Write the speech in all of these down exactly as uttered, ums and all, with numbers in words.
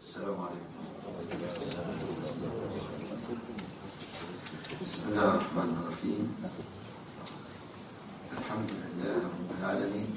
السلام عليكم. بسم الله الرحمن الرحيم. الحمد لله رب العالمين،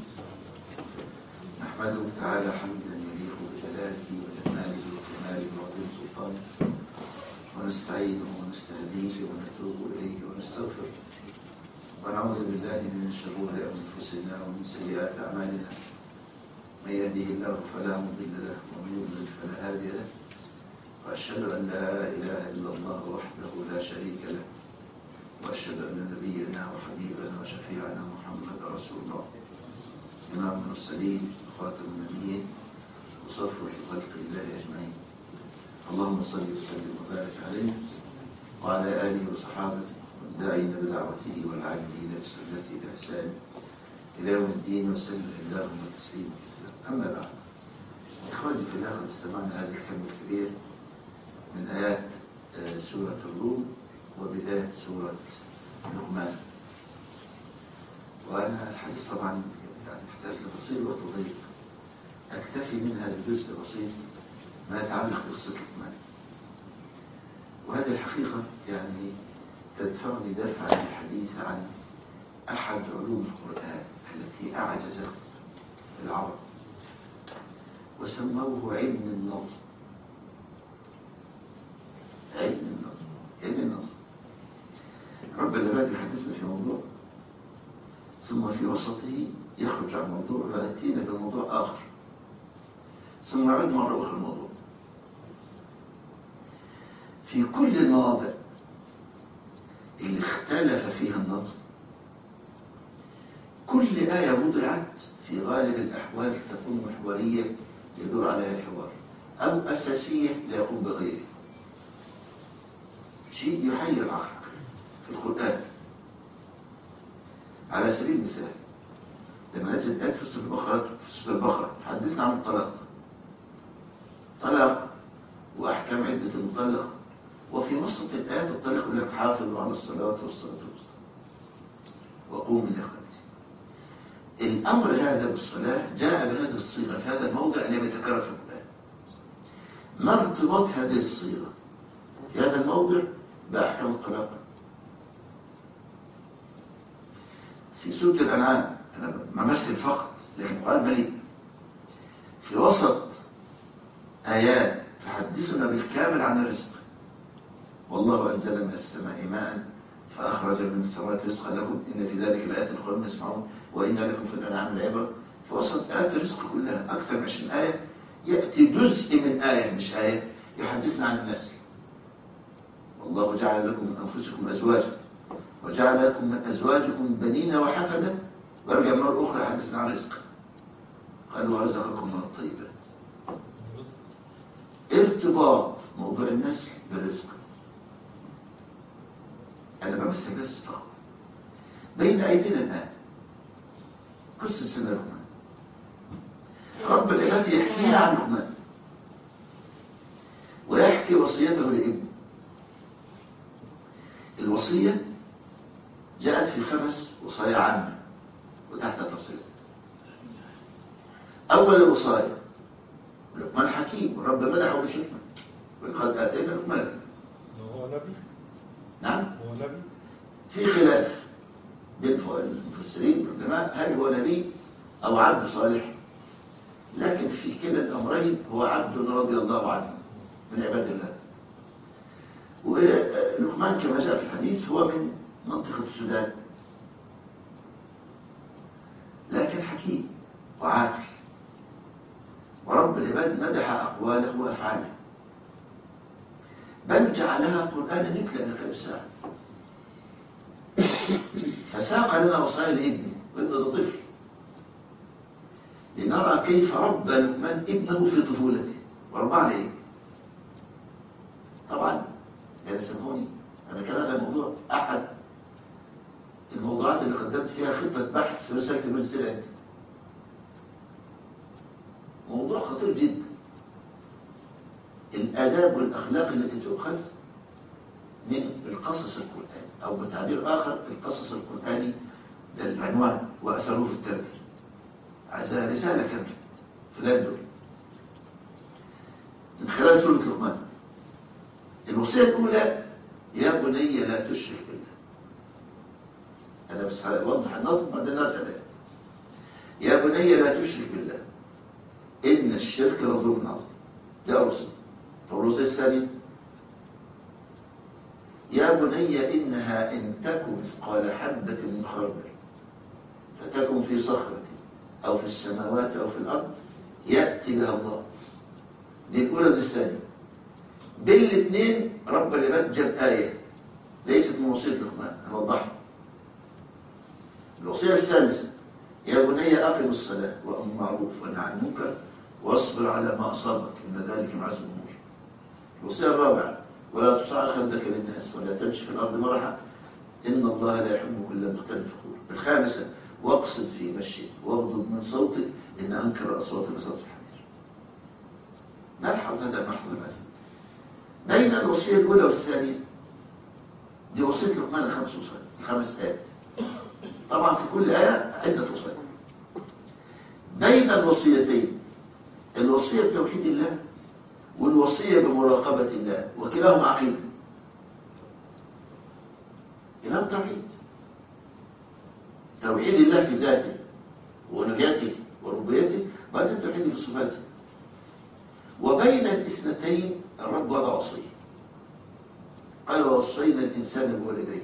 نحمده تعالى حمدا يليق بجلاله وجماله وكماله وعظيم سلطانه، ونستعينه ونستهديه ونتوب اليه ونستغفره، ونعوذ بالله من شرور انفسنا ومن سيئات اعمالنا. من يهده الله فلا مضل له ومن يضلل فلا هادي له، واشهد ان لا اله الا الله وحده لا شريك له، واشهد ان نبينا وحبيبنا وشفيعنا محمد رسول الله، امام المرسلين وخاتم النبيين وصفوة خلق الله اجمعين. اللهم صل وسلم وبارك عليه وعلى اله وصحابته والداعين بدعوته والعاملين بسنته باحسان الى يوم الدين، وسلم اللهم تسليما كثيرا. اما بعد، اخواني في الله، قد استمعنا هذا الكم الكبير من ايات سوره الروم وبدايه سوره لقمان، وانا الحديث طبعا يعني يحتاج لتفصيل وتضييق، اكتفي منها بجزء بسيط ما يتعلق بقصه لقمان. وهذه الحقيقه يعني تدفعني دفعا للحديث عن احد علوم القران التي اعجزت العرب، وسموه علم النظم. علم النظم علم النظم رب العباد يحدثنا في موضوع، ثم في وسطه يخرج عن موضوع ويأتينا بموضوع آخر، ثم يعود مرة أخرى الموضوع. في كل المواضع اللي اختلف فيها النظم، كل آية وضعت في غالب الأحوال تكون محورية يدور عليها الحوار، أو أساسية لا يقوم بغيره. شيء يحير العقل في القرآن. على سبيل المثال، لما نجد آيات في سورة البقرة في سورة البقرة حدثنا عن الطلاق، طلاق وأحكام عدة المطلق، وفي وسط الآيات الطلاق يقول لك حافظوا على الصلاة والصلاة الوسطى وقوموا لله. الأمر هذا بالصلاة جاء بهذه الصيغة في هذا الموضع اللي يتكرر في القرآن. ما ارتباط هذه الصيغة في هذا الموضع بأحكام الطلاق؟ في سورة الأنعام، أنا بمثل فقط لكن القرآن مليء، في وسط آيات تحدثنا بالكامل عن الرزق. والله أنزل من السماء ماء فأخرج من الثمرات رزقا لكم إن في ذلك لآيات لقوم يسمعون وإن لكم في الأنعام لعبرة. في وسط آيات الرزق كلها أكثر من عشرين آية، يأتي جزء من آية مش آية يحدثنا عن النسل. والله جعل لكم من أنفسكم أزواجا وجعل لكم من أزواجكم بنين وحفدا، وارجع مرة أخرى يحدثنا عن رزق، قال ورزقكم من الطيبات. ارتباط موضوع النسل بالرزق. أنا بمثل بس فقط. بين أيدينا الآن قصة سيدنا لقمان، رب العباد يحكيها عن لقمان ويحكي وصيته لابنه. الوصية جاءت في خمس وصايا عامة وتحت تفصيلات. أول الوصايا، لقمان حكيم والرب مدحه بالحكمة، ولقد آتينا لقمان الحكمة. هو نبي؟ نعم؟ هو نبي؟ في خلاف بين المفسرين والعلماء هل هو نبي أو عبد صالح، لكن في كلا الأمرين هو عبد رضي الله عنه من عباد الله. ولقمان كما جاء في الحديث هو من منطقة السودان، لكن حكيم وعاقل، ورب العباد مدح أقواله وأفعاله، بل جعلها قرآنا يتلى لغير الساعة. فساق لنا وصايا لابنه، وابنه ده طفل، لنرى كيف ربى لقمان ابنه في طفولته وربى على ايه. طبعا يعني سامحوني، انا كان هذا الموضوع احد الموضوعات اللي قدمت فيها خطه بحث في رساله الماجستير عندي. موضوع خطير جدا، الاداب والاخلاق التي تؤخذ من القصص القرآني، أو بتعبير آخر القصص القرآني، ده العنوان وأثره في التربية. عايزها رسالة كاملة في الآن دول. من خلال الوصية الأولى يا بني لا تشرك بالله. أنا بس هوضح النظم بعدين نرجع لها. يا بني لا تشرك بالله إن الشرك لظلم عظيم. ده الوصية. طب الوصية الثانية يا بني إنها إن تك مثقال حبة من خردل فتكن في صخرة أو في السماوات أو في الأرض يأتي بها الله. دي الأولى ودي الثانية. بين الاثنين رب العباد جاب آية ليست من وصية لقمان، هنوضحها. الوصية الثالثة يا بني أقم الصلاة وأمر بالمعروف وانهى عن المنكر واصبر على ما أصابك إن ذلك من عزم الأمور. الوصية الرابعة ولا تصعر خدك للناس ولا تمشي في الأرض مرحا إن الله لا يحب كل مختال فخور. الخامسة واقصد في مشيك واغضض من صوتك إن أنكر الأصوات لصوت الحمير. نلحظ هذا الملحظ الأخير بين الوصية الأولى والثانية. دي وصية لقمان الخمس وصايا الخمس آيات. طبعا في كل آية عدة وصايا. بين الوصيتين الوصية بتوحيد الله والوصية بمراقبة الله وكلاهما عقيدة. كلام توحيد. توحيد الله في ذاته ونبيته وربوبيته بعدين توحيده في صفاته. وبين الاثنتين الرب وضع وصية قال ووصينا الإنسان بوالديه.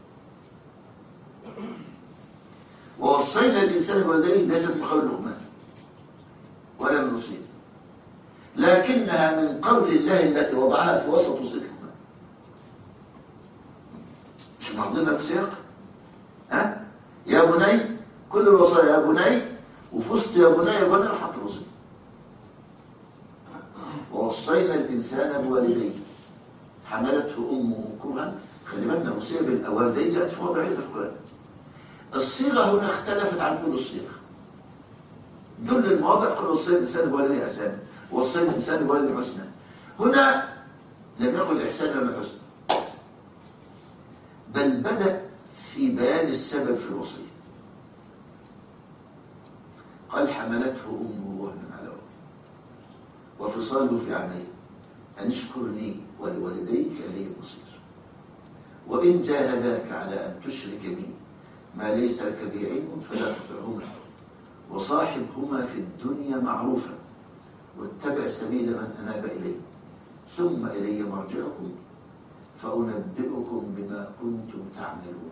ووصينا الإنسان بوالديه ليست من قول لقمان ولا من وصية لكنها من قول الله التي وضعها في وسط وصية لقمان. مش ملاحظين هذا السياق؟ ها؟ يا بني كل الوصايا يا بني وفي وسط يا بني يا بني حط الوصية. ووصينا الإنسان بوالديه حملته أمه كرها. خلي بالنا الوصية بالوالدين جاءت في موضع عدة في القرآن. الصيغة هنا اختلفت عن كل الصيغ. جل المواضع قال وصينا الإنسان بوالديه إحسانا ووصينا الإنسان بوالديه حسنا. هنا لم يقل إحسانا ولا حسنا بل بدأ في بيان السبب في الوصية. قال حملته أمه وهنا على وهن وفصاله في عامين أن اشكر لي ولوالديك إلي المصير وإن جاهداك على أن تشرك بي ما ليس لك به علم فلا تطعهما وصاحبهما في الدنيا معروفا واتبع سبيل من أناب إلي ثم إلي مرجعكم فأنبئكم بما كنتم تعملون.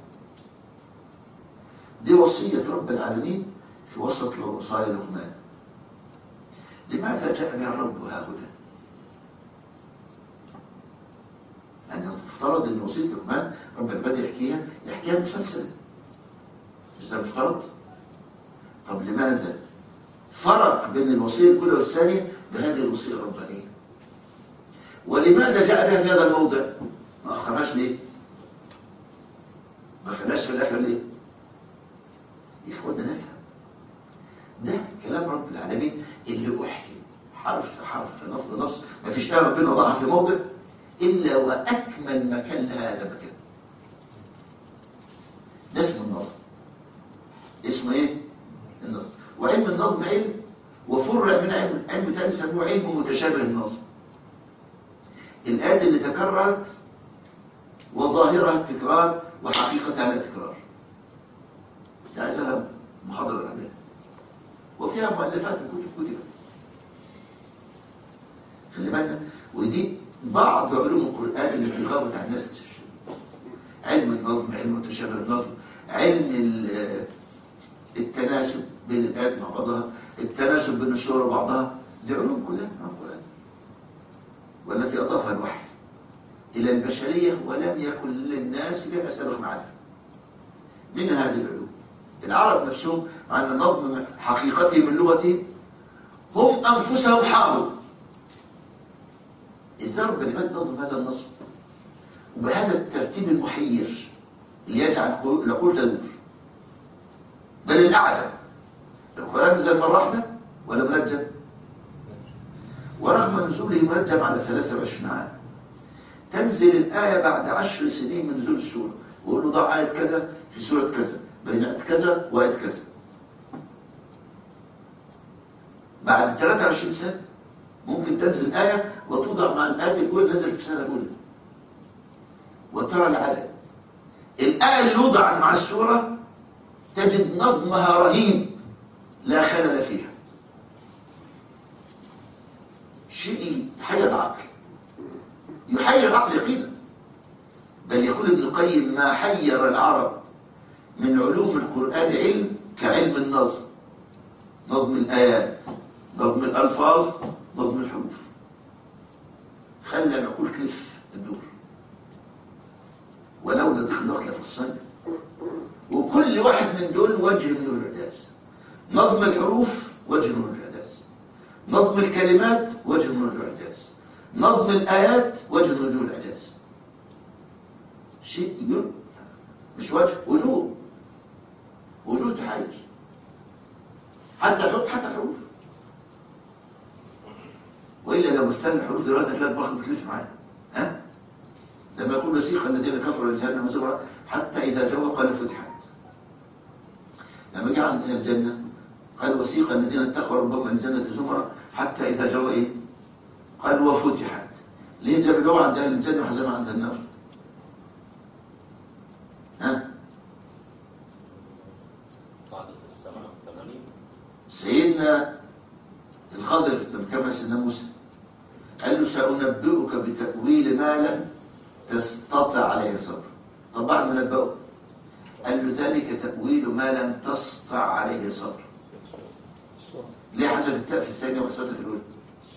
دي وصية رب العالمين في وسط وصايا لقمان. لماذا جاء بها الرب هؤلاء؟ لأنه افترض أن وصية لقمان رب العباد يحكيها يحكيها مسلسل. مش ده مفترض؟ طب لماذا فرق بين الوصية الأولى والثانية بهذه الوصية الربانية؟ ولماذا جاء بها في هذا الموضع؟ ما أخرهاش ليه؟ ما خلاش في الآخر ليه؟ يا إخوانا نفهم ده كلام رب العالمين اللي أحكي حرف حرف نفس نفس ما فيش آية ربنا وضعها في موضع إلا وأكمل مكان لها هذا مكان. ده اسمه النظم. اسمه إيه؟ النظم. وعلم النظم علم وفرع من علم علم تاني يسموه علم متشابه النظم. الآيات اللي تكررت وظاهرها التكرار وحقيقتها لا تكرار. عايز لها محاضرة الأعمال وفيها مؤلفات من كتب كتب. خلي بالنا ودي بعض علوم القرآن اللي غابت عن الناس. علم النظم علم متشابه النظم علم التناسب بين الآيات مع بعضها التناسب بين السور وبعضها. دي علوم كلها من القرآن والتي أضافها الوحي إلى البشرية ولم يكن للناس بها سابق معرفة. من هذه العلوم العرب نفسهم عن النظم حقيقته من لغته هم أنفسهم حاروا إذا رب العباد نظم هذا النظم وبهذا الترتيب المحير اللي يجعل العقول تدور. بل الأعجب القرآن نزل مرة واحدة ولا منجم؟ ورغم نزوله منجم على ثلاثة وعشرين عام تنزل الآية بعد عشر سنين من نزول السورة ويقول له ضع آية كذا في سورة كذا بين آية كذا وآية كذا. بعد ثلاثة وعشرين سنة ممكن تنزل آية وتوضع مع الآية الأولى نزلت في السنة الأولى وترى العجب، الآية اللي وضعت مع السورة تجد نظمها رهيب لا خلل فيها، شيء يحير العقل، يحير العقل يقينا. بل يقول ابن القيم: ما حير العرب من علوم القرآن علم كعلم النظم، نظم الآيات، نظم الألفاظ، نظم الحروف. خلى نقول كلف الدور، ولولا دخل الوقت لفصلنا. وكل واحد من دول وجه من الإعجاز. نظم الحروف وجه من الإعجاز، نظم الكلمات وجه من الإعجاز، نظم الآيات وجه من وجوه الإعجاز. شيء يقول مش وجه، وجوه، وجوه تحير. حتى الحروف، حتى الحروف. وإلا لو استنى الحروف دلوقتي هتلاقي دماغك بتلف معايا. ها؟ لما يقول وسيق الذين كفروا لجهنم زمرا حتى إذا جاءوا قالوا فتحت. لما جاء عند الجنة قال وسيق الذين اتقوا ربهم الجنة زمرا حتى إذا جاءوا إيه؟ قالوا وفتحت. ليه جاب اللغة عند أهل الجنة وحزمها عند النار؟ ها؟ قاعدة السبعة والثمانين. سيدنا الخضر لما كان سيدنا موسى قال له سأنبئك بتأويل ما لم تستطع عليه صبر. طب بعد ما نبأه قال له ذلك تأويل ما لم تستطع عليه صبر. ليه حذف التاء في الثانية وأثبتها في الأولى؟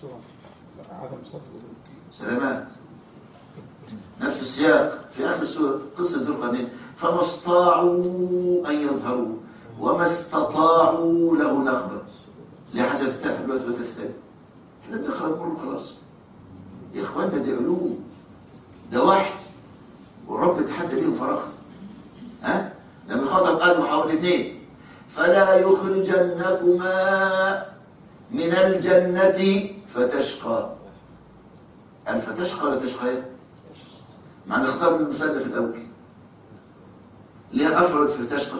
سلامات. نفس السياق في آخر السورة قصة ذو القرنين: فما استطاعوا أن يظهروا وما استطاعوا له نقبة. ليه حذف التاء في الأولى وأثبتها في الثانية؟ احنا بنقرأ القرآن خلاص يا إخواننا، دي علوم، ده وحي، والرب تحدى بيهم فراغ. ها؟ لما يخاطب قال محاول اثنين: فلا يخرجنكما من الجنة فتشقى. قال فتشقى ولا تشقى؟ معنى اختار من المسألة في الأول. ليه أفرد في تشقى؟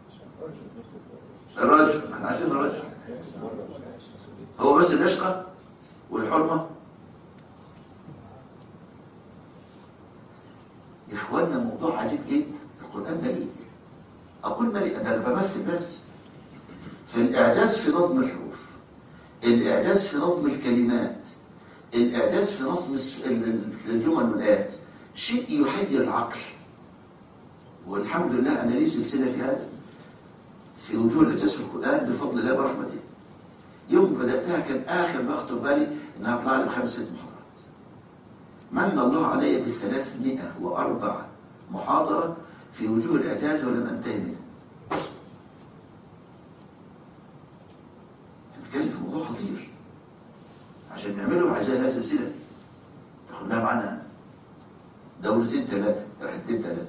الرجل، احنا عارفين الرجل هو بس اللي يشقى والحرمة. يا إخواننا موضوع عجيب جدا. القرآن مليء، أقول مليء، ده أنا بمثل بس. في الإعجاز في نظم الحروف، الإعجاز في نظم الكلمات، الإعجاز في نظم الجمل والآيات، شيء يحير العقل. والحمد لله أنا لي سلسلة في هذا، في وجوه الإعجاز في القرآن بفضل الله برحمته. يوم بدأتها كان آخر ما أخطر بالي إنها طلع لي بخمس ست محاضرات. من الله علي بثلاثمائة وأربعة محاضرة في وجوه الإعجاز ولم أنتهي منها. نتكلم في موضوع خطير عشان نعمله عشان لها سلسلة تاخد لها معانا دورتين ثلاثة، رحلتين ثلاثة.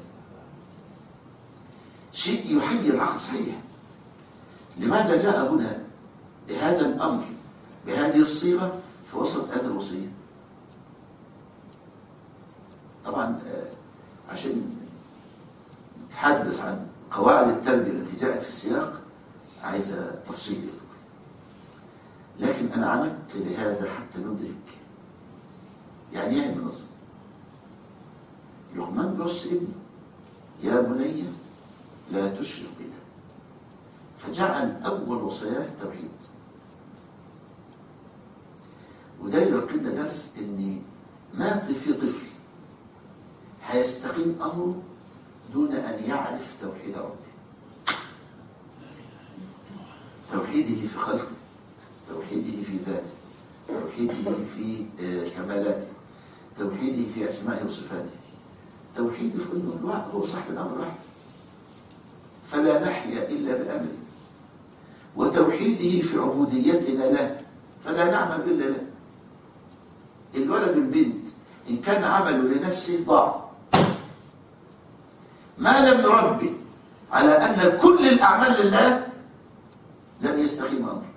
شيء يحيي العقل صحيح. لماذا جاء هنا بهذا الأمر بهذه الصيغة في وسط هذه الوصية؟ طبعا عشان نتحدث عن قواعد التربية التي جاءت في السياق عايزة تفصيل يطول، لكن أنا عمدت لهذا حتى ندرك يعني ايه النظم. لقمان بيوصي ابنه: يا بني لا تشرك بالله، فجعل أول وصاياه التوحيد. وده يعقدنا درس إن ما في طفل هيستقيم أمره دون أن يعرف توحيد ربه، توحيده في خلقه، توحيده في ذاته، توحيده في كمالاته، توحيده في أسمائه وصفاته، توحيده في أنه الواحد هو صاحب الأمر الواحد فلا نحيا إلا بأمره، وتوحيده في عبوديتنا له فلا نعمل إلا له. الولد والبنت إن كان عمله لنفسه ضاع، ما لم نربي على أن كل الأعمال لله لن يستقيم أمر.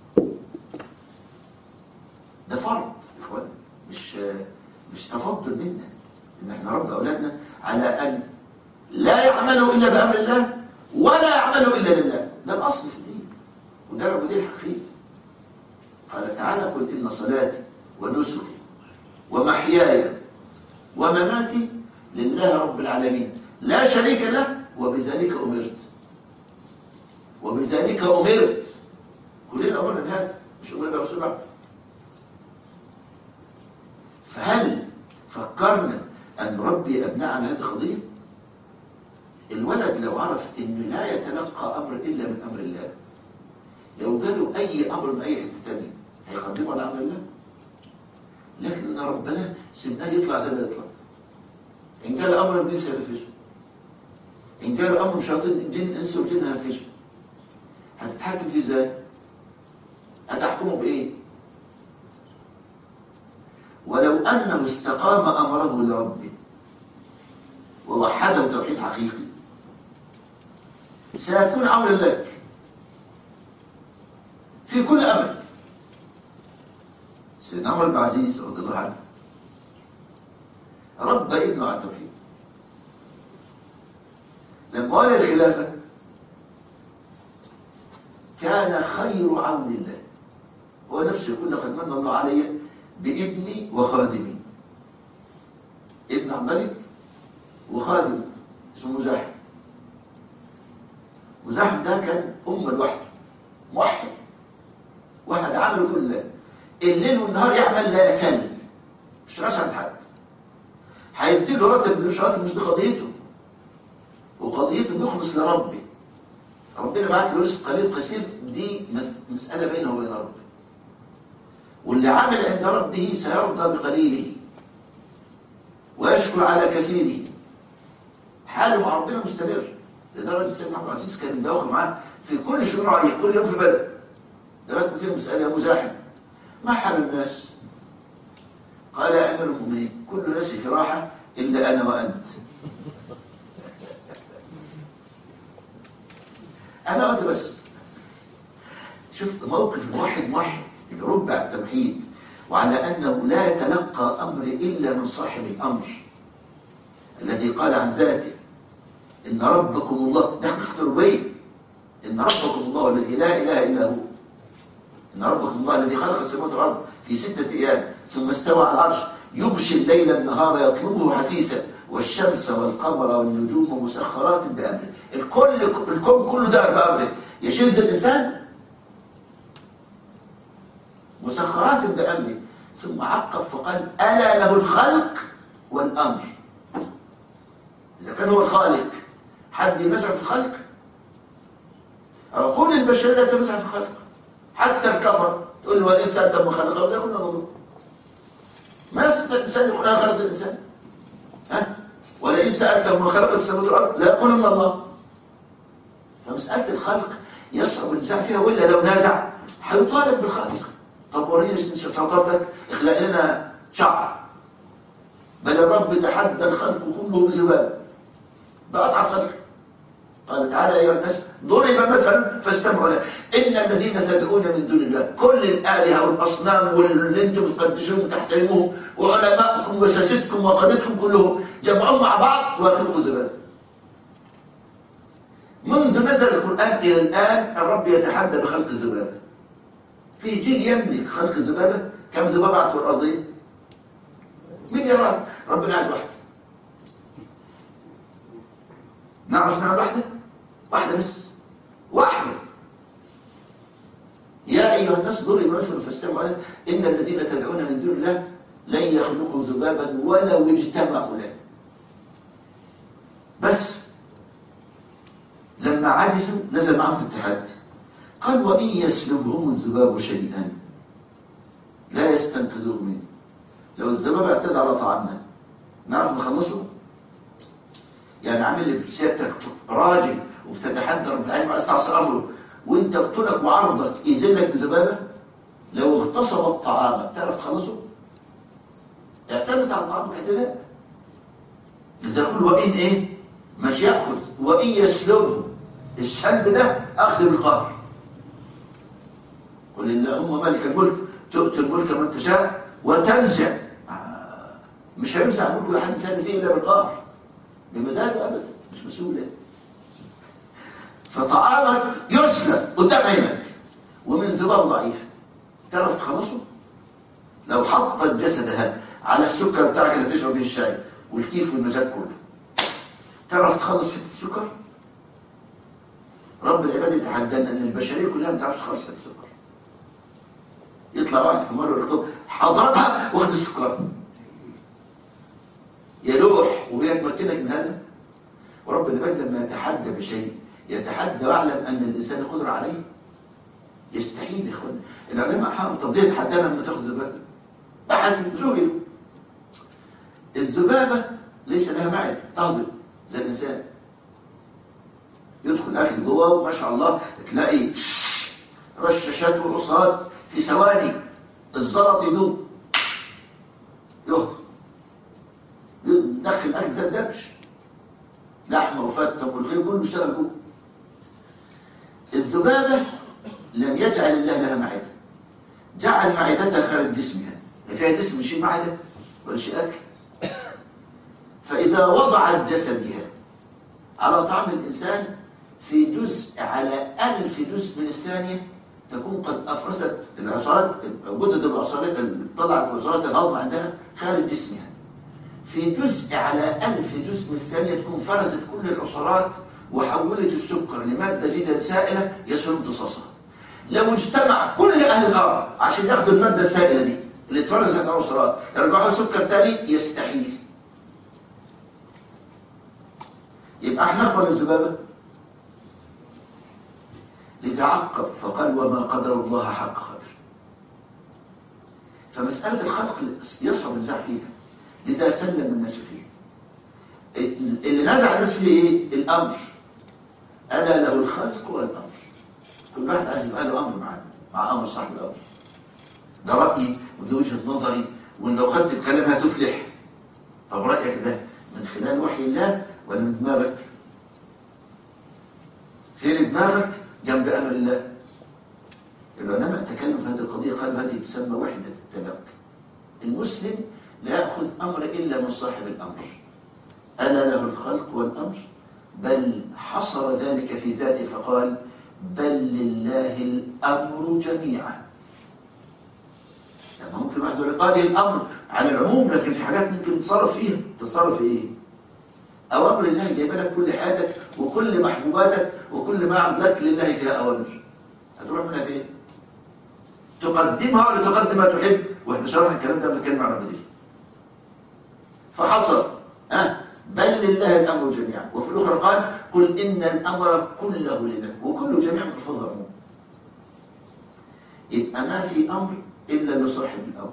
ده فرض يا إخوان، مش مش تفضل منا إن احنا نربي أولادنا على أن لا يعملوا إلا بأمر الله ولا يعملوا إلا لله. ده الأصل في الدين، وده العبودية الحقيقية. قال تعالى: قل إن صلاتي ونسكي ومحياي ومماتي لله رب العالمين لا شريك له، وبذلك أمرت وبذلك أمرت. كلنا أمرنا بهذا، مش أمرنا برسول الله. فهل فكرنا أن نربي أبناء على هذه القضية؟ الولد لو عرف إنه لا يتلقى أمر إلا من أمر الله، لو جاله أي أمر من أي حتة تانية هيقدمه على أمر الله. لكن إن ربنا سيبناه يطلع زي ما يطلع. إن جاء أمر إبليس هينفذه، إن جاء أمر شياطين جن إنس وجن هينفذه. هتتحكم فيه إزاي؟ هتحكمه بإيه؟ ولو أنه استقام أمره لربه ووحده توحيد حقيقي سيكون عونا لك في كل أمر. سيدنا عمر بن عزيز رضي الله عنه ربى ابنه على التوحيد. لما ولى الخلافة كان خير عون الله، هو نفسه يقول لقد من الله علي بابني وخادمي. ابن عبد الملك وخادم اسمه مزاحم. مزاحم ده كان أم لوحده، موحد، واحد عمله كله، الليل والنهار يعمل لا يكل، مش شغالش عند حد. هيديله راتب مش راتب، مش دي قضيته، وقضيته بيخلص لربي. ربنا بعت له رزق قليل قصير، دي مسألة بينه وبين ربه. واللي عمل عند ربه سيرضى بقليله ويشكر على كثيره. حاله مع ربنا مستمر، لدرجة سيدنا عبد العزيز كان مدوخ معاه في كل شؤون رعيه، كل يوم في بلد. لغايه فيهم مسألة يا مزاحم ما حال الناس؟ قال يا أمير المؤمنين كل الناس في راحة إلا أنا وأنت. أنا وأنت بس. شفت موقف الواحد موحد اللي ربى على التوحيد وعلى أنه لا يتلقى أمر إلا من صاحب الأمر الذي قال عن ذاته إن ربكم الله. ده حقيقة الربوبية، إن ربكم الله الذي لا إله إلا هو. إن ربكم الله الذي خلق السماوات والأرض في ستة أيام ثم استوى على العرش يغشي الليل النهار يطلبه حثيثا والشمس والقمر والنجوم مسخرات بأمره. الكل الكون كله ده بأمره. يشذ الإنسان؟ مسخرات بأمره. ثم عقب فقال ألا له الخلق والأمر. إذا كان هو الخالق حد يمسع في الخلق؟ عقول البشرية لا تمسع في الخلق. حتى الكفر تقول له الإنسان تم خلقه ولا يكون الله. ما يستطيع الإنسان يقول أنا خلقت الإنسان. ها؟ ولئن سألتهم من خلق السماوات والأرض لا يقولن الله. فمسألة الخلق يصعب الإنسان فيها، وإلا لو نازع هيطالب بالخلق. طب وريني شطارتك اخلق لنا شعر. بل الرب تحدى الخلق كله بذباب، بأضعف خلق. قال تعالى يا أيها الناس ضرب مثلا فاستمعوا له إن الذين تدعون من دون الله كل الآلهة والأصنام واللي أنتم تقدسون وتحترموهم وعلماءكم وساستكم وقادتكم كلهم جمعوا مع بعض وخلقوا ذباب. منذ نزل القرآن إلى الآن الرب يتحدى بخلق الذباب. في جيل يملك خلق الذبابة. كم ذبابة على الأرضين؟ مليارات. ربنا عايز واحدة. نعرف نعمل واحدة؟ واحدة بس، واحدة. يا أيها الناس ضرب مثل فاستمعوا له إن الذين تدعون من دون الله لن يخلقوا ذبابا ولو اجتمعوا له. بس لما عجزوا نزل معهم في التحدي. قال وإن يسلبهم الذباب شيئا لا يستنقذوه منه. لو الذباب اعتدى على طعامنا نعرف نخلصه؟ يعني عامل لي سيادتك راجل وبتتحدى رب العالمين وأستعصى أمره وانت بطولك وعرضك يذلك بذبابة. لو اغتصبت طعامك تعرف تخلصه؟ اعتدت على طعامك اعتداء. إذا يقول وإن إيه؟ مش يأخذ. وإن يسلبه السلب ده أخذ بالقهر. قل اللهم مالك الملك تؤتي الملك من تشاء وتنزع. مش هينزع الملك ولا حد ثاني فيه إلا بالقهر بمزاجه أبدا، مش مسؤولة. فطعامك يسلب قدام عينك ومن ذباب ضعيف تعرف تخلصه؟ لو حطت جسدها على السكر بتاعك اللي تشرب بيه الشاي والكيف والمزاج كله. تعرف تخلص حته السكر؟ رب العباد يتحدانا ان البشريه كلها ما تعرفش تخلص حته السكر. يطلع واحد في مره يقول حضرتها واخد السكر يلوح وهي تمكنك من هذا. ورب العباد لما يتحدى بشيء يتحدى واعلم ان الانسان قدر عليه. يستحيل يا اخوان. العلماء حاروا طب ليه تحدانا لما تاخذ ذبابه؟ بحثوا سئلوا. الذبابه ليس لها معده تهضم زي الانسان. يدخل الاكل جوه وما شاء الله تلاقي رشاشات وعصارات في ثواني. الزلط يدوب يهضم. ندخل الاكل زي الدبش لحمه وفته والخير كله بيشتغل جوه. الذبابه لم يجعل الله لها معده، جعل معدتها خارج جسمها. فيها جسم شيء معده ولا شيء اكل. فاذا وضعت جسدها على طعام الانسان في جزء على ألف جزء من الثانيه تكون قد افرزت العصارات غدد العصارات طلعت عصارات الهضم عندها خارج جسمها. في جزء على ألف جزء من الثانيه تكون فرزت كل العصارات وحولت السكر لماده جدا سائله يسهل امتصاصها. لو اجتمع كل اهل الارض عشان ياخدوا الماده السائله دي اللي اتفرزت على العصارات يرجعوا سكر تاني يستحيل. يبقى احنا ولا الذبابه؟ لذا عقب فقال وما قدر الله حق قدر. فمساله الخلق يصعب النزاع فيها، لذا سلم الناس فيها. اللي نزع الناس فيه ايه؟ الامر. الا له الخلق والامر. كل واحد عايز يبقى له امر معاه مع امر صاحب الامر. ده رايي ودي وجهه نظري وان لو خدت الكلام هتفلح. طب رايك ده من خلال وحي الله ولا من دماغك؟ فين دماغك جنب امر الله؟ العلماء تكلموا في هذه القضيه قالوا هذه تسمى وحده التلقي. المسلم لا ياخذ امر الا من صاحب الامر. الا له الخلق والامر، بل حصر ذلك في ذاته فقال بل لله الامر جميعا. يعني ممكن واحد يقول قال الامر على العموم، لكن في حاجات ممكن تتصرف فيها. تتصرف في ايه؟ اوامر الله جايبه لك كل حاجتك وكل محبوباتك وكل ما عملك لله فيها اوامر. هتروح منها فين؟ تقدمها ولا تقدم ما تحب؟ واحنا شرحنا الكلام ده قبل كلمه عن ربنا. فحصر ها بل لله الامر جميعا. وفي الاخرى قال قل ان الامر كله لله، وكله جميع ملفوظ عموم. يبقى ما في امر الا لصاحب الامر.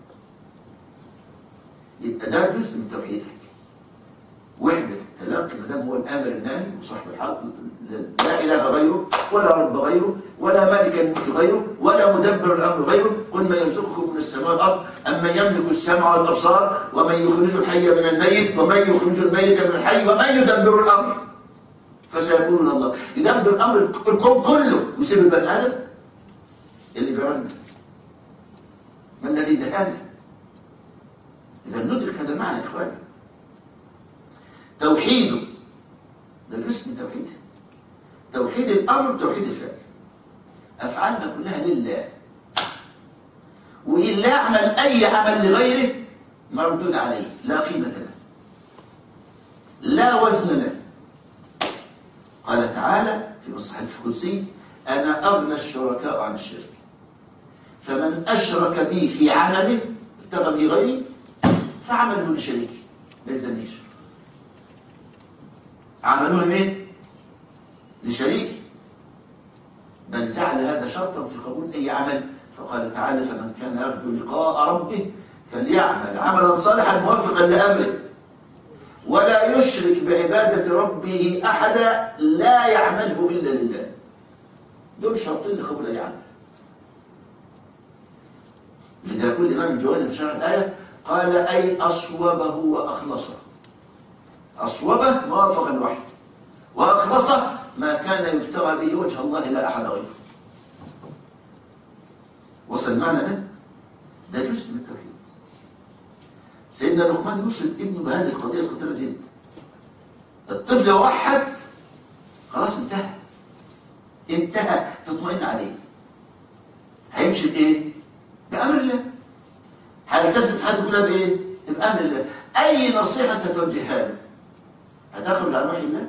يبقى ده جزء من توحيدك. وحده التلقي ما دام هو الامر الناهي وصاحب الحق، لا اله غيره ولا رب غيره ولا مالك الملك غيره ولا مدبر الامر غيره. قل من يرزقكم من السماء والارض امن يملك السمع والابصار ومن يخرج الحي من الميت ومن يخرج الميت من الحي ومن يدبر الامر فسيقولون الله. يدبر الامر الكون كله ويسيب البني ادم اللي جرالنا. ما الذي دهانا؟ اذا ندرك هذا المعنى يا اخواني. توحيده ده جزء من توحيده. توحيد الامر توحيد الفعل. افعالنا كلها لله، وإن لا يعمل اي عمل لغيره مردود عليه، لا قيمه له، لا وزن له. قال تعالى في الحديث القدسي انا اغنى الشركاء عن الشرك، فمن اشرك بي في عمله ابتغى به غيري فعمله لشريكه ما يلزمنيش. عملوه لمين؟ لشريك. بل جعل هذا شرطا في قبول اي عمل. فقال تعالى فمن كان يرجو لقاء ربه فليعمل عملا صالحا موافقا لامره ولا يشرك بعباده ربه احدا لا يعمله الا لله. دول شرطين لقبول اي عمل. لذا كل امام الجواني في شرح الايه قال اي اصوبه واخلصه. أصوبه ما وافق الوحي، وأخلصه ما كان يبتغى به وجه الله لا أحد غيره. وصل معنا ده؟ ده جزء من التوحيد. سيدنا لقمان يوصل ابنه بهذه القضية الخطيرة جدا. الطفل يوحد خلاص انتهى. انتهى تطمئن عليه. هيمشي بإيه؟ بأمر الله. هيلتزم في حياته كلها بإيه؟ بأمر الله. أي نصيحة تتوجهها له هتخرج عن وحي الله؟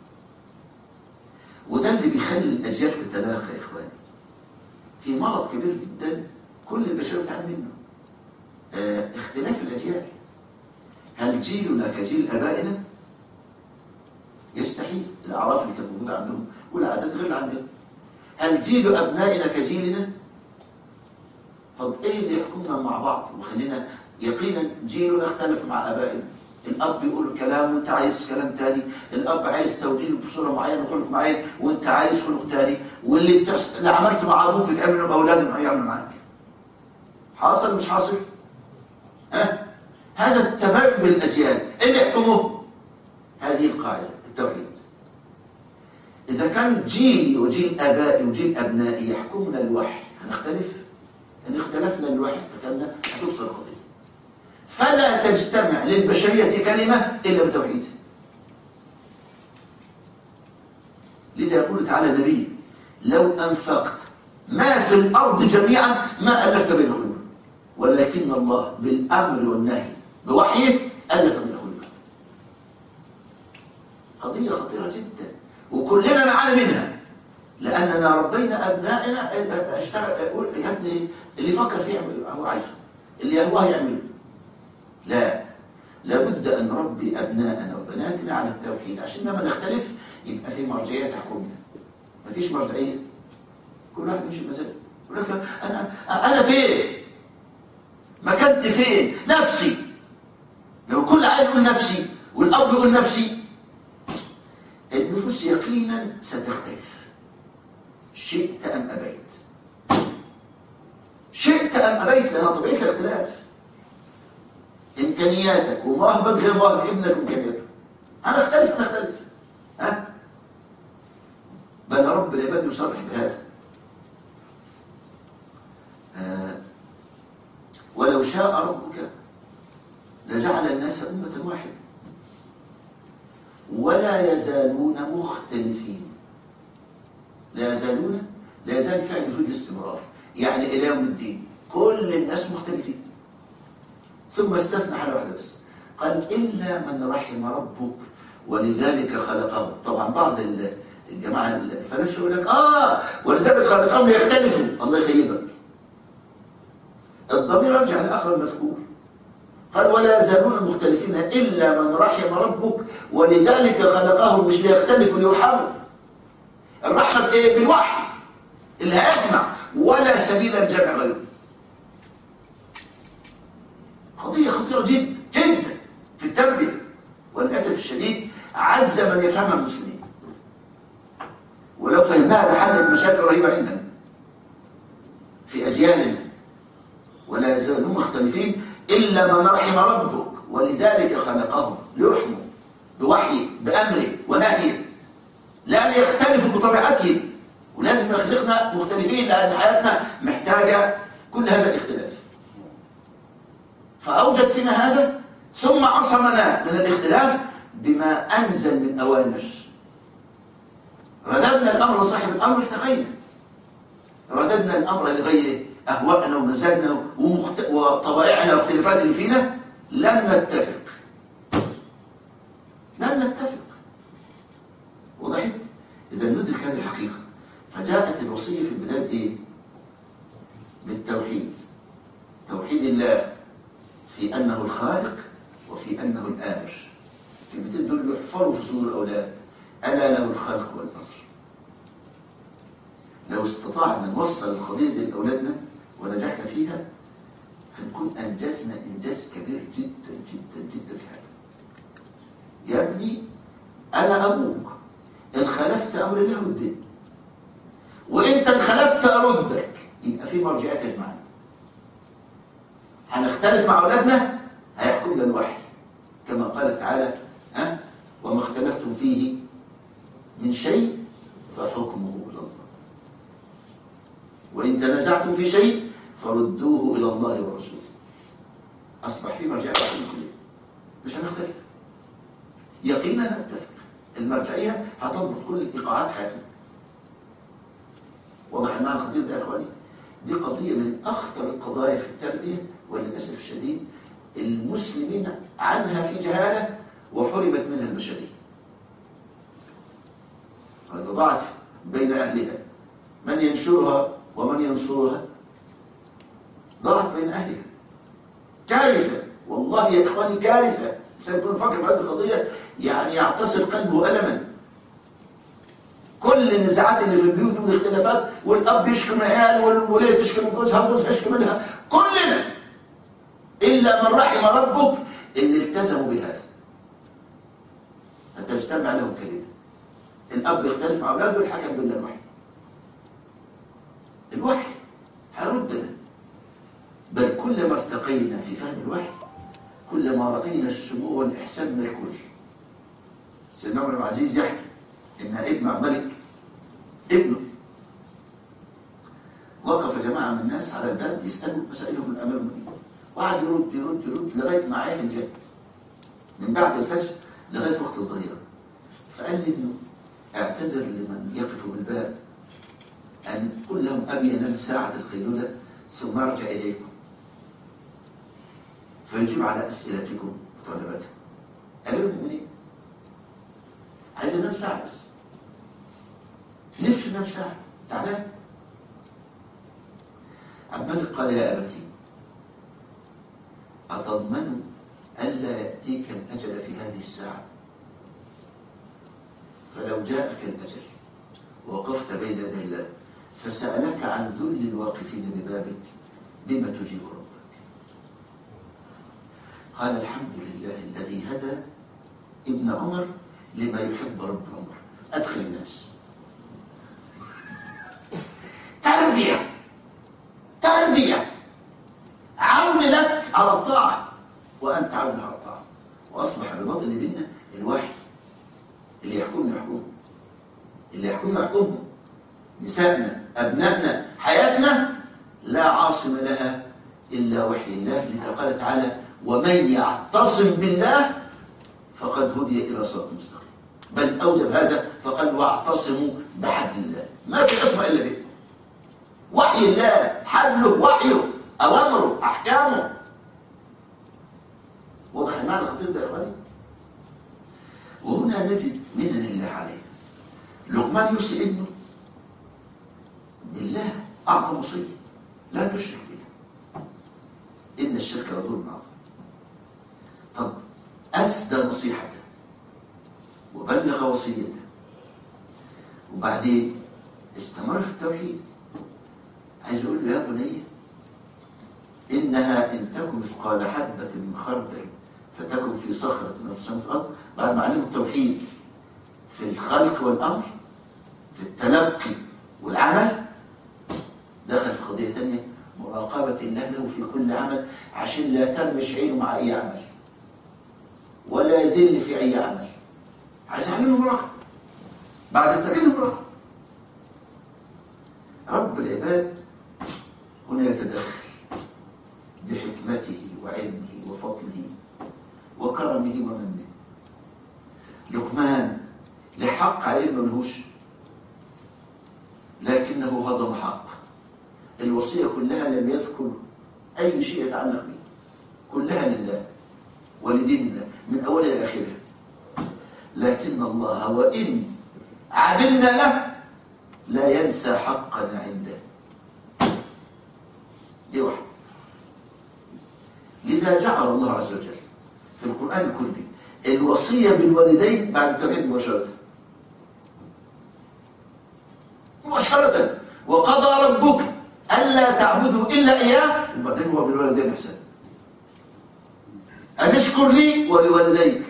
وده اللي بيخلي الأجيال تتلاقى يا إخواني. في مرض كبير جدا كل البشر بتعاني منه، اه اختلاف الأجيال. هل جيلنا كجيل آبائنا؟ يستحيل، الأعراف اللي كانت موجودة عندهم والعادات غير عندنا. هل جيل أبنائنا كجيلنا؟ طب إيه اللي يحكمنا مع بعض وخلينا يقينا جيلنا اختلف مع آبائنا؟ الأب يقول كلام وأنت عايز كلام تاني، الأب عايز توجيه بصورة معينة وخلق معين وأنت عايز خلق تاني، واللي بتس... اللي عملته مع أبوك بتعمله بأولادنا هيعمل معاك. حاصل مش حاصل؟ ها؟ هذا التباين بالأجيال، إيه اللي يحكمه؟ هذه القاعدة التوحيد. إذا كان جيلي وجيل آبائي وجيل أبنائي يحكمنا الوحي هنختلف؟ إن اختلفنا الوحي احتكمنا هتوصل القضية. فلا تجتمع للبشرية كلمة إلا بتوحيد. لذا يقول تعالى النبي: لو أنفقت ما في الأرض جميعا ما ألفت بين قلوبهم ولكن الله بالأمر والنهي بوحيه ألف بين قلوبهم. قضية خطيرة جدا وكلنا نعاني منها، لأننا ربينا أبنائنا اشتغل أقول يا ابني اللي يفكر فيه هو عايزه، اللي يهواه يعمله. لا، لابد أن نربي أبنائنا وبناتنا على التوحيد عشان لما نختلف يبقى في مرجعية تحكمنا. مفيش مرجعية، كل واحد يمشي بمزاجه. يقول لك أنا أنا فين؟ مكانتي فين؟ نفسي. لو كل عيل يقول نفسي والأب يقول نفسي النفوس يقينا ستختلف، شئت أم أبيت. شئت أم أبيت، لأن طبيعة الاختلاف. إمكانياتك ومواهبك غير مواهب ابنك وإمكانياته. هنختلف هنختلف ها؟ بل رب العباد يصرح بهذا. آه ولو شاء ربك لجعل الناس أمة واحدة ولا يزالون مختلفين. لا يزالون، لا يزال فعل في الاستمرار، يعني إلى يوم الدين كل الناس مختلفين. ثم استثنى حاجة واحدة بس، قال إلا من رحم ربك ولذلك خلقهم. طبعا بعض الجماعة الفلاسفة يقول لك آه ولذلك خلقهم ليختلفوا. الله يخيبك، الضمير يرجع لآخر المذكور. قال ولا يزالون مختلفين إلا من رحم ربك ولذلك خلقهم، مش ليختلفوا ليرحموا. الرحمة بإيه؟ بالوحي اللي هيجمع ولا سبيل الجمع غيره. قضية خطيرة جدا جدا في التربية، وللأسف الشديد عز من يفهمها المسلمين، ولو فهمناها لحلت مشاكل رهيبة عندنا في أجيالنا. ولا يزالون مختلفين إلا من رحم ربك ولذلك خلقهم ليرحموا بوحيه بأمره ونهيه، لا ليختلفوا بطبيعته. ولازم يخلقنا مختلفين لأن حياتنا محتاجة كل هذا الاختلاف. فأوجد فينا هذا ثم عصمنا من الاختلاف بما أنزل من أوامر. رددنا الأمر لصاحب الأمر التغير، رددنا الأمر لغيره، أهواءنا ومزاجنا ومخت... وطبائعنا واختلافات اللي فينا لن نتفق لن نتفق وضحت؟ إذا ندرك هذه الحقيقة. فجاءت الوصية في البداية بإيه؟ بالتوحيد، توحيد الله في أنه الخالق وفي أنه الآمر. الكلمتين دول يحفروا في صدور الأولاد، ألا له الخلق والأمر. لو استطعنا نوصل القضية دي لأولادنا ونجحنا فيها هنكون أنجزنا إنجاز كبير جدا جدا جدا في حياتنا. يا ابني أنا أبوك، إن خالفت أمر الله ردني، وإنت إن خالفت أردك. يبقى في مرجعات تجمعنا. هنختلف مع أولادنا هيحكمنا الوحي كما قال تعالى ها وما اختلفتم فيه من شيء فحكمه إلى الله وإن تنازعتم في شيء فردوه إلى الله ورسوله. أصبح في مرجعية كلية، مش هنختلف، يقينا نتفق. المرجعية هتضبط كل إيقاعات حياتنا. واضح المعنى الخطير ده يا إخواني؟ دي قضية من أخطر القضايا في التربية، وللأسف الشديد المسلمين عنها في جهالة وحرمت منها البشرية. هذا ضعف بين أهلها، من ينشرها ومن ينصرها، ضعف بين أهلها. كارثة والله يا إخواني، كارثة. سيكون فكر في هذه القضية يعني يعتصر قلبه ألما. كل النزاعات اللي في البيوت والاختلافات، والأب يشكي من عياله والولية تشكي من جوزها وجوزها يشكي منها، كلنا إلا من رحم ربك اللي التزموا بهذا حتى يجتمع لهم كلمة. الأب يختلف مع أولاده والحكم بين الوحي. الوحي هيردنا، بل كلما ارتقينا في فهم الوحي كلما رأينا السمو والإحسان من الكل. سيدنا عمر بن العزيز يحكي إن ابن عبد الملك ابنه وقف جماعة من الناس على الباب يسألوا مسائلهم من أمير المؤمنين، وقعد يرد يرد يرد لغاية ما عيهم جد من بعد الفجر لغاية وقت الظهيرة. فقال لابنه اعتذر لمن يقف بالباب أن قل لهم أبي أنام ساعة القيلولة ثم أرجع إليكم فيجيب على أسئلتكم وطلباتكم. أمير المؤمنين عايز ينام ساعة بس، نفسه ينام ساعة، تعبان. عبد الملك قال يا أبتي أتضمن ألا يأتيك الأجل في هذه الساعة؟ فلو جاءك الأجل ووقفت بين يدي الله فسألك عن ذل الواقفين ببابك بما تجيب ربك؟ قال الحمد لله الذي هدى ابن عمر لما يحب رب عمر. أدخل الناس. تربية تربية عون لك على الطاعة وأنت عون على الطاعة. وأصبح الرباط اللي بيننا الوحي، اللي يحكمنا يحكمه، اللي يحكمنا يحكمه. نسائنا، أبنائنا، حياتنا لا عاصم لها إلا وحي الله. لذا قال تعالى ومن يعتصم بالله فقد هدي إلى صراط مستقيم. بل أوجب هذا فقال واعتصموا بحبل الله. ما في عصمة إلا به. وحي الله، حبله، وحيه، أوامره، أحكامه. واضح المعنى الخطير ده يا إخواني؟ وهنا نجد منن الله عليه. لقمان يوصي ابنه بالله أعظم وصية لا تشرك بالله إن الشرك لظلم عظيم. طب أسدى نصيحته وبلغ وصيته وبعدين استمر في التوحيد. عايز يقول له يا بني إنها إن تكن مثقال حبة من خردل فتكن في صخرة من في سماء الأرض. بعد ما علمه التوحيد في الخلق والأمر، في التلقي والعمل، دخل في قضية ثانية مراقبة الله له في كل عمل عشان لا ترمش عينه مع أي عمل ولا يذل في أي عمل. عايز يعلمه المراقبة بعد التوحيد. المراقبة رب العباد هنا يتدخل بحكمته وعلمه وفضله وكرمه ومنه. لقمان لحق عليه ملهوش، لكنه هضم حق. الوصية كلها لم يذكر أي شيء يتعلق به، كلها لله ولدين الله من أولها إلى آخرها. لكن الله وإن عملنا له لا ينسى حقنا عنده. دي واحدة. لذا جعل الله عز وجل في القرآن كله الوصية بالوالدين بعد التوحيد مباشرة مباشرة. وقضى ربك ألا تعبدوا إلا إياه، وبعدين هو بالوالدين إحسان. أن اشكر لي ولوالديك.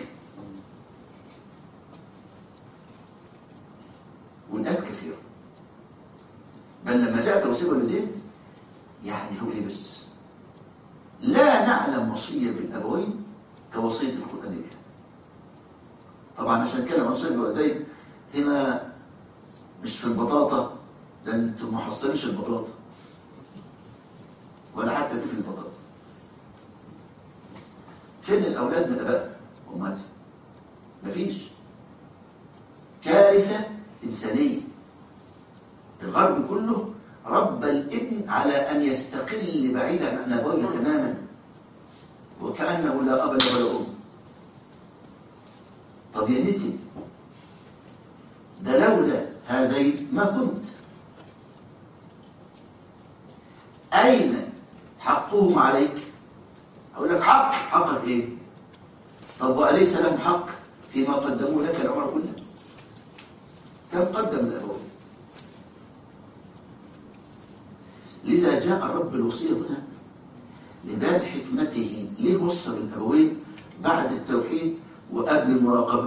والآيات كثيرة. بل لما جاءت وصية الوالدين يعني هو ليه بس لا نعلم وصية بالأبوين كوصية القرآن بها. طبعا عشان نتكلم عن وصية الوالدين هنا مش في البطاطا، ده انتم ما حصلش البطاطا ولا حتى تفل البطاطا. فين الأولاد من أبائهم وأمهاتهم؟ مفيش. كارثة إنسانية. الغرب كله ربى الابن على أن يستقل بعيدا عن أبويه تماما، وكأنه لا أب له ولا أم. طب يا نتي، ده لولا هذين ما كنت. أين حقهم عليك؟ أقول لك حق. حقك إيه؟ طب وأليس لهم حق فيما قدموا لك العمر كله؟ كم قدم الأبوين؟ لذا جاء رب الوصية هنا لبيان حكمته. ليه وصى بالأبوين بعد التوحيد وقبل المراقبة؟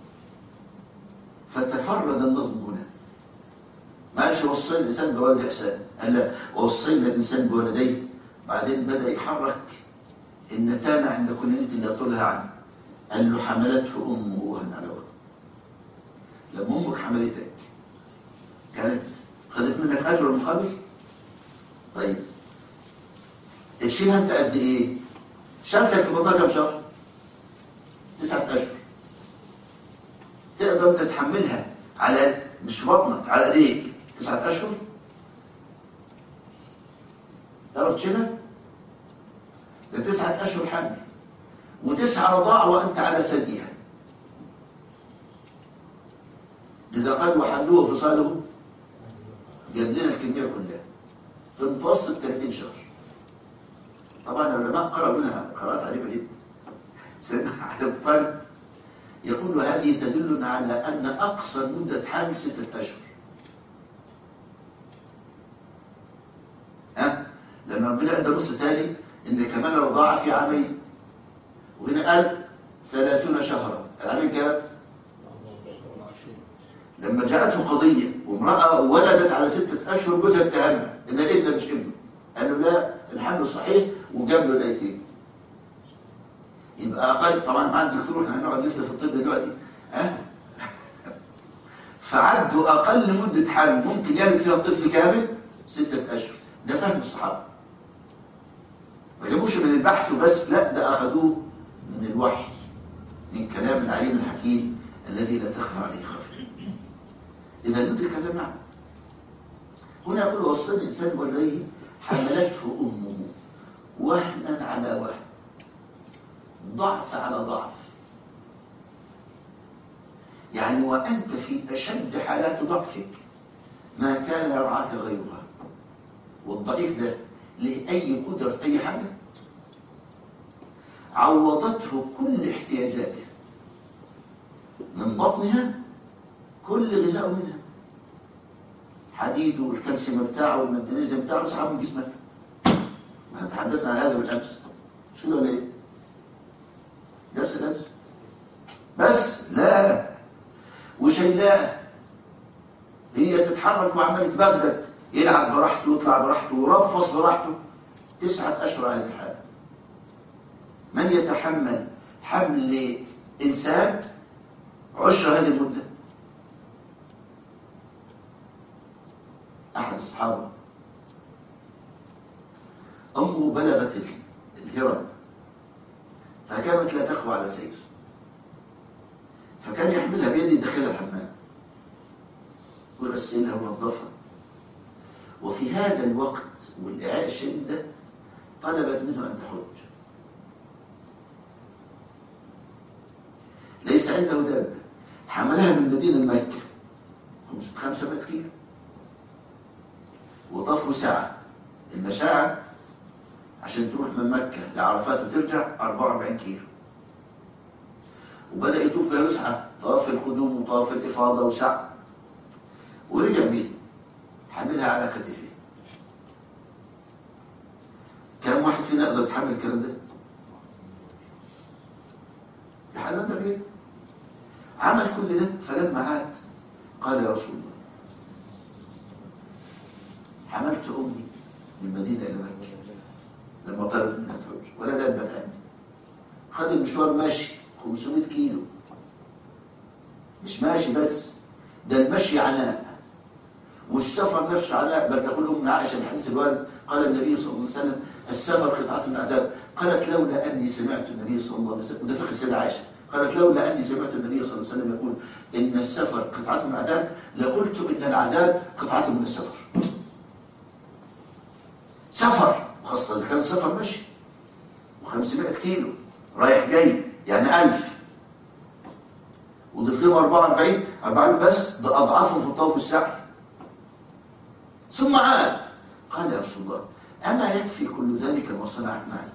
فتفرد النظم هنا. ما قالش وصينا الإنسان بوالد إحسان، قال لا ووصينا الإنسان بولديه. بعدين بدأ يحرك النتانة عند كنينة اللي يطولها عنه. قال له حملته أمه وهنا على وهن. لما أمك حملتك كانت خدت منك أجر المقابل؟ طيب تشيلها أنت قد إيه؟ شالتك في بطنها كم شهر؟ تسعة أشهر. تقدر تتحملها على مش في بطنك، على ايديك تسعة اشهر؟ تعرف تشيلها؟ ده تسعة اشهر حمل وتسعة رضاعة وانت على ثديها. لذا قال وحمله وفصاله، جاب لنا الكمية كلها في المتوسط ثلاثين شهر. طبعا العلماء قرأوا منها قراءات عجيبة جدا. سيدنا علي بن طالب يقول هذه تدلنا على أن أقصى مدة حمل ستة أشهر. ها؟ لأن ربنا أدى نص تاني إن كمان الرضاعة في عامين، وهنا قال ثلاثون شهرا. العامين كام؟ لما جاءته قضية وامرأة ولدت على ستة أشهر جوزها اتهمها إن الابن مش ابنه، قال له لا الحمل صحيح وجاب له الأيتين. يبقى أقل. طبعا مع الدكتور احنا هنقعد نفتي في الطب دلوقتي ها. فعدوا أقل مدة حمل ممكن يلد فيها الطفل كامل ستة أشهر. ده فهم الصحابة، ما جابوش من البحث وبس، لا ده أخذوه من الوحي، من كلام العليم الحكيم الذي لا تخفى عليه خافية. إذا ندرك هذا المعنى. هنا يقول وصى الإنسان بولديه حملته أمه وهنا على وهن، ضعف على ضعف. يعني وأنت في أشد حالات ضعفك ما كان يرعاك غيرها. والضعيف ده له أي قدرة في أي حاجة؟ عوضته كل احتياجاته من بطنها، كل غذاء منها، حديد والكالسيوم بتاعه والمغنيسيوم بتاعه سحبه من جسمك. ما تحدثنا عن هذا بالأمس، شو ده ليه؟ درس الأمس بس لا، وشيلاه هي تتحرك وعمال تبغدد، يلعب براحته ويطلع براحته ورفص براحته. تسعة أشهر هذه الحالة. من يتحمل حمل إنسان عشر هذه المدة؟ أحد الصحابة أمه بلغت الهرم فكانت لا تقوى على سير، فكان يحملها بيده داخل الحمام ويغسلها وينظفها. وفي هذا الوقت والإعاء الشديد ده طلبت منه أن تحج. ليس عنده دابة، حملها من مدينة لمكة خمسة مئة كيلو وطفوا ساعة المشاعر عشان تروح من مكة لعرفات وترجع أربعة وأربعين كيلو. وبدأ يطوف بها يسعى طواف القدوم وطواف الإفاضة وسعى، ورجع بيه حملها على كتفه. كم واحد فينا يقدر يتحمل الكلام ده؟ يحلنا البيت. عمل كل ده، فلما عاد قال يا رسول الله حملت أمي من المدينة إلى مكة لما طلبت منها تحج ولا دابة عندي. خد المشوار ماشي خمسمئة كيلو، مش ماشي بس، ده المشي عناء والسفر نفسه عناء. بل تقول أم عائشة في حديث الوالد قال النبي صلى الله عليه وسلم السفر قطعة من عذاب. قالت لولا أني سمعت النبي صلى الله عليه وسلم، وده فقه السيدة عائشة، قالت لولا أني سمعت النبي صلى الله عليه وسلم يقول إن السفر قطعة من عذاب لقلت إن العذاب قطعة من السفر. سفر خاصة إذا كان السفر مشي، وخمسمائة كيلو رايح جاي، يعني ألف، وضيف لهم أربعة وأربعين أربعين بس، ده أضعافهم في الطواف والسعي. ثم عاد قال يا رسول الله أما يكفي كل ذلك ما صنعت معي؟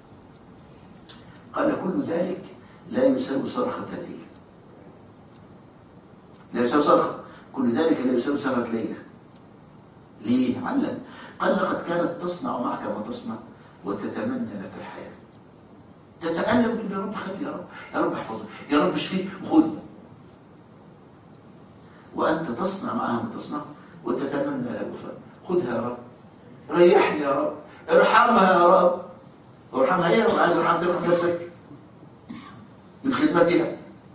قال كل ذلك لا يساوي صرخة ليلة، لا يساوي صرخة، كل ذلك لا يساوي صرخة ليلة. ليه؟ علم. قال لقد كانت تصنع معك ما تصنع وتتمنى لك الحياة، تتألم تقول يا رب خلي، يا رب يا رب احفظه، يا رب اشفيه وخذ، وأنت تصنع معها ما تصنع وتتمنى لها الوفاء. خذها يا رب، ريحني يا رب، ارحمها يا رب. ارحمها ايه؟ لو عايز ارحم ترحم نفسك من خدمتها.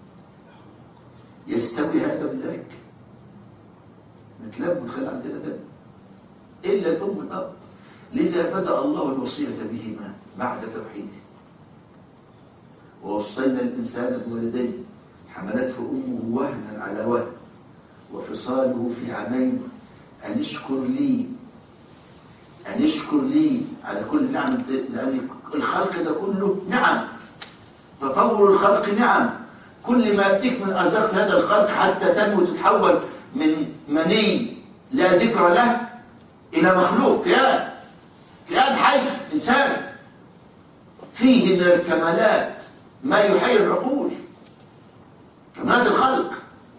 يستوي هذا بذاك؟ نتلم ونخلي عندنا ده الا الام والاب. لذا بدا الله الوصيه بهما بعد توحيده. ووصينا الانسان بوالديه حملته امه وهنا على وهن وفصاله في عامين ان اشكر لي، ان اشكر لي على كل نعم، لان الخلق ده كله نعم، تطور الخلق نعم. كل ما يأتيك من أرزاق هذا الخلق حتى تنمو تتحول من مني لا ذكر له إلى مخلوق، كيان كيان حي، إنسان فيه من الكمالات ما يحيي العقول، كمالات الخلق،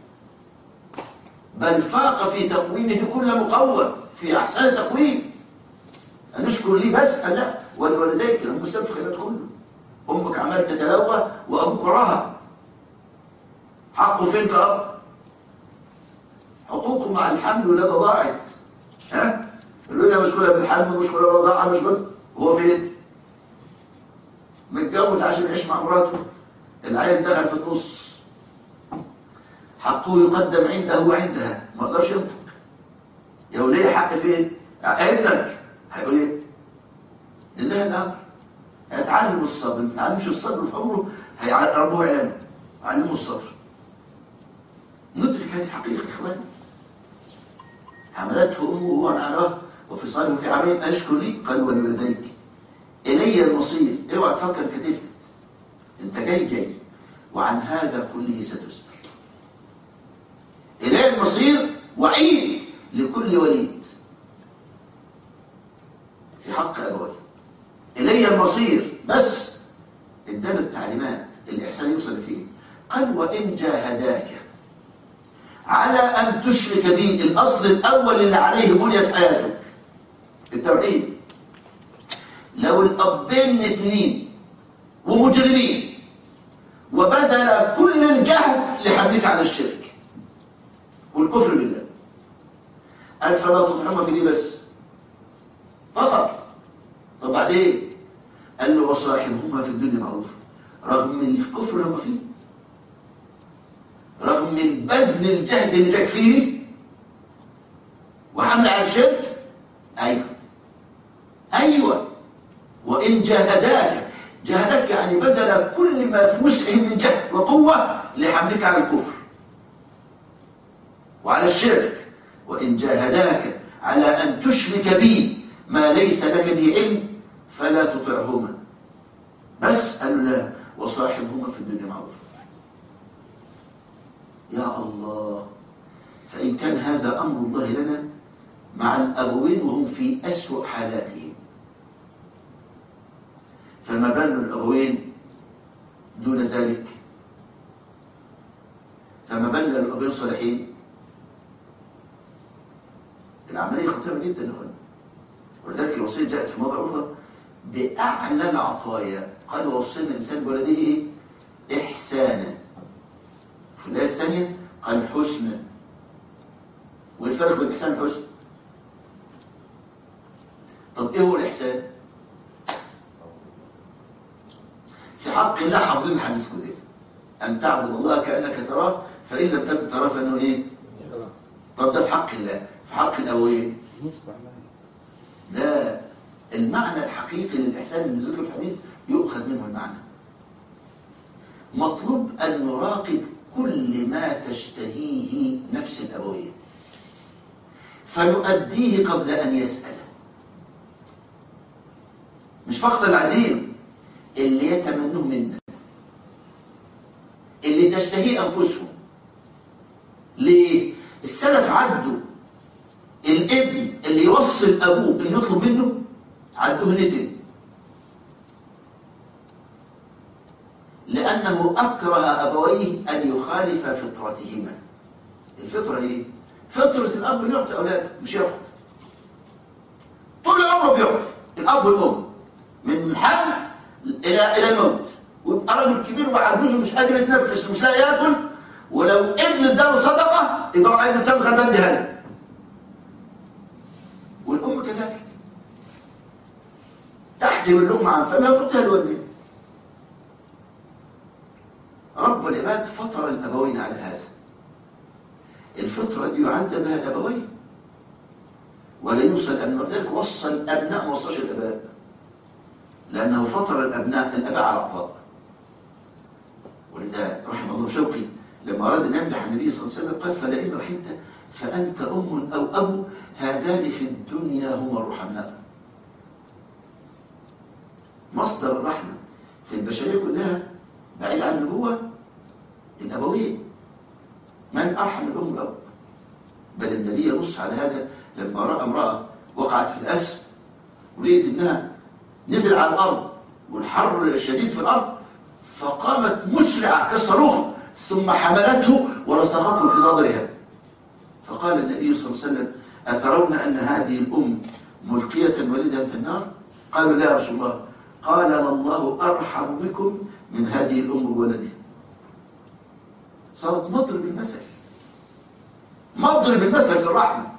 بل فاق في تقويمه كل مقوم في أحسن تقويم. أن نشكر لي بس؟ لا، ولوالديك لهم السبب في الخيرات كله. أمك عمال تتلوى وأبوك وراها، حقه فين كأب؟ حقوقه مع الحمل ولا ضاعت؟ ها؟ الأولى مشغولة بالحمل ومشغولة بالرضاعة، مشغول هو فين؟ متجوز عشان يعيش مع مراته، العيل دخل في النص، حقه يقدم عنده وعندها، ما اقدرش ينطق. يا وليه حق فين؟ ابنك هيقول ايه؟ لله الامر. هيتعلم الصبر، ما يتعلمش الصبر في عمره هيربوه عياله، علمه الصبر. ندرك هذه الحقيقه يا اخواني. حملته امه وهو على وهن وفصاله في عامين ان اشكر لي، قال ولوالديك الي المصير. اوعى تفكر كتفت، انت جاي جاي، وعن هذا كله ستسأل. الي المصير وعيد لكل وليد في حق ابويه. الي المصير بس اداله التعليمات الاحسان يوصل فيه. قال وان جاهداك على ان تشرك بي، الاصل الاول اللي عليه بنيت حياتك التوحيد. لو الابين اثنين ومجرمين وبذل كل الجهد لحملك على الشرك والكفر بالله، قال فلا تطعمها في دي بس فقط. طب بعدين قال له وصاحبهما في الدنيا معروفه، رغم الكفر اللي هم فيه، رغم البذل الجهد اللي تكفيه وحمل على الشرك. ايوه ايوه وان جاهداك، جاهدك يعني بذل كل ما في وسعه من جهد وقوه لحملك على الكفر وعلى الشرك. وان جاهداك على ان تشرك بي ما ليس لك به علم فلا تطعهما، بس قالوا لا وصاحبهما في الدنيا معروف. يا الله، فإن كان هذا أمر الله لنا مع الأبوين وهم في أسوأ حالاتهم، فما بال الأبوين دون ذلك؟ فما بال الأبوين الصالحين؟ العملية خطيرة جدا يا اخوان. ولذلك الوصية جاءت في موضع أخرى بأعلى العطايا، قال ووصينا الإنسان بولده إيه؟ إحسانا. في الآية الثانية قال حسنا. والفرق بين الإحسان والحسن؟ طب إيه هو الإحسان؟ في حق الله حافظين الحديث كله، أن تعبد الله كأنك تراه فإن لم تكن تراه فإنه إيه؟ طب ده في حق الله. في حق الأبوين ده المعنى الحقيقي للإحسان اللي ذكر في الحديث يؤخذ منه المعنى. مطلوب أن نراقب كل ما تشتهيه نفس الأبوين فنؤديه قبل أن يسأل. مش فقط العزيم، اللي يتمنوه منا، اللي تشتهيه أنفسهم. ليه؟ السلف عدوا الابن اللي يوصل أبوه إنه يطلب منه، عدوه ندم، لأنه أكره أبويه أن يخالف فطرتهما. الفطرة إيه؟ فطرة الأب اللي يعطي أولاده مش ياخد. طول عمره بيعطي الأب والأم من حمل إلى إلى الموت، ويبقى راجل كبير وعجوز ومش قادر يتنفس ومش لاقي ياكل، ولو ابن اداله صدقة يدور عليه بتاع غلبان بهذا. والأم كذلك تحجب اللقمة عن فمها وتعطيها الولد. رب العباد فطر الأبوين على هذا. الفطرة دي يعذب بها الأبوين ولا يوصل الأبناء، ولذلك وصى الأبناء ما وصاش الأباء، لأنه فطر الأبناء الأباء على العطاء. ولذا رحم الله شوقي لما أراد أن يمدح النبي صلى الله عليه وسلم قال: فلئن رحمت فأنت أم أو أبو، هذان في الدنيا هما الرحماء. مصدر الرحمة في البشرية كلها بعيد عن النبوة الأبوية. من أرحم الأم والأب؟ بل النبي ينص على هذا لما رأى امرأة وقعت في الأسر ولقيت إنها نزل على الأرض والحر شديد في الأرض، فقامت مسرعة كالصاروخ ثم حملته ولصقته في صدرها. فقال النبي صلى الله عليه وسلم: أترون أن هذه الأم ملقية ولدها في النار؟ قالوا: لا يا رسول الله. قال: الله أرحم بكم من هذه الأم بولدها. صارت مضرب المثل، مضرب المثل في الرحمة.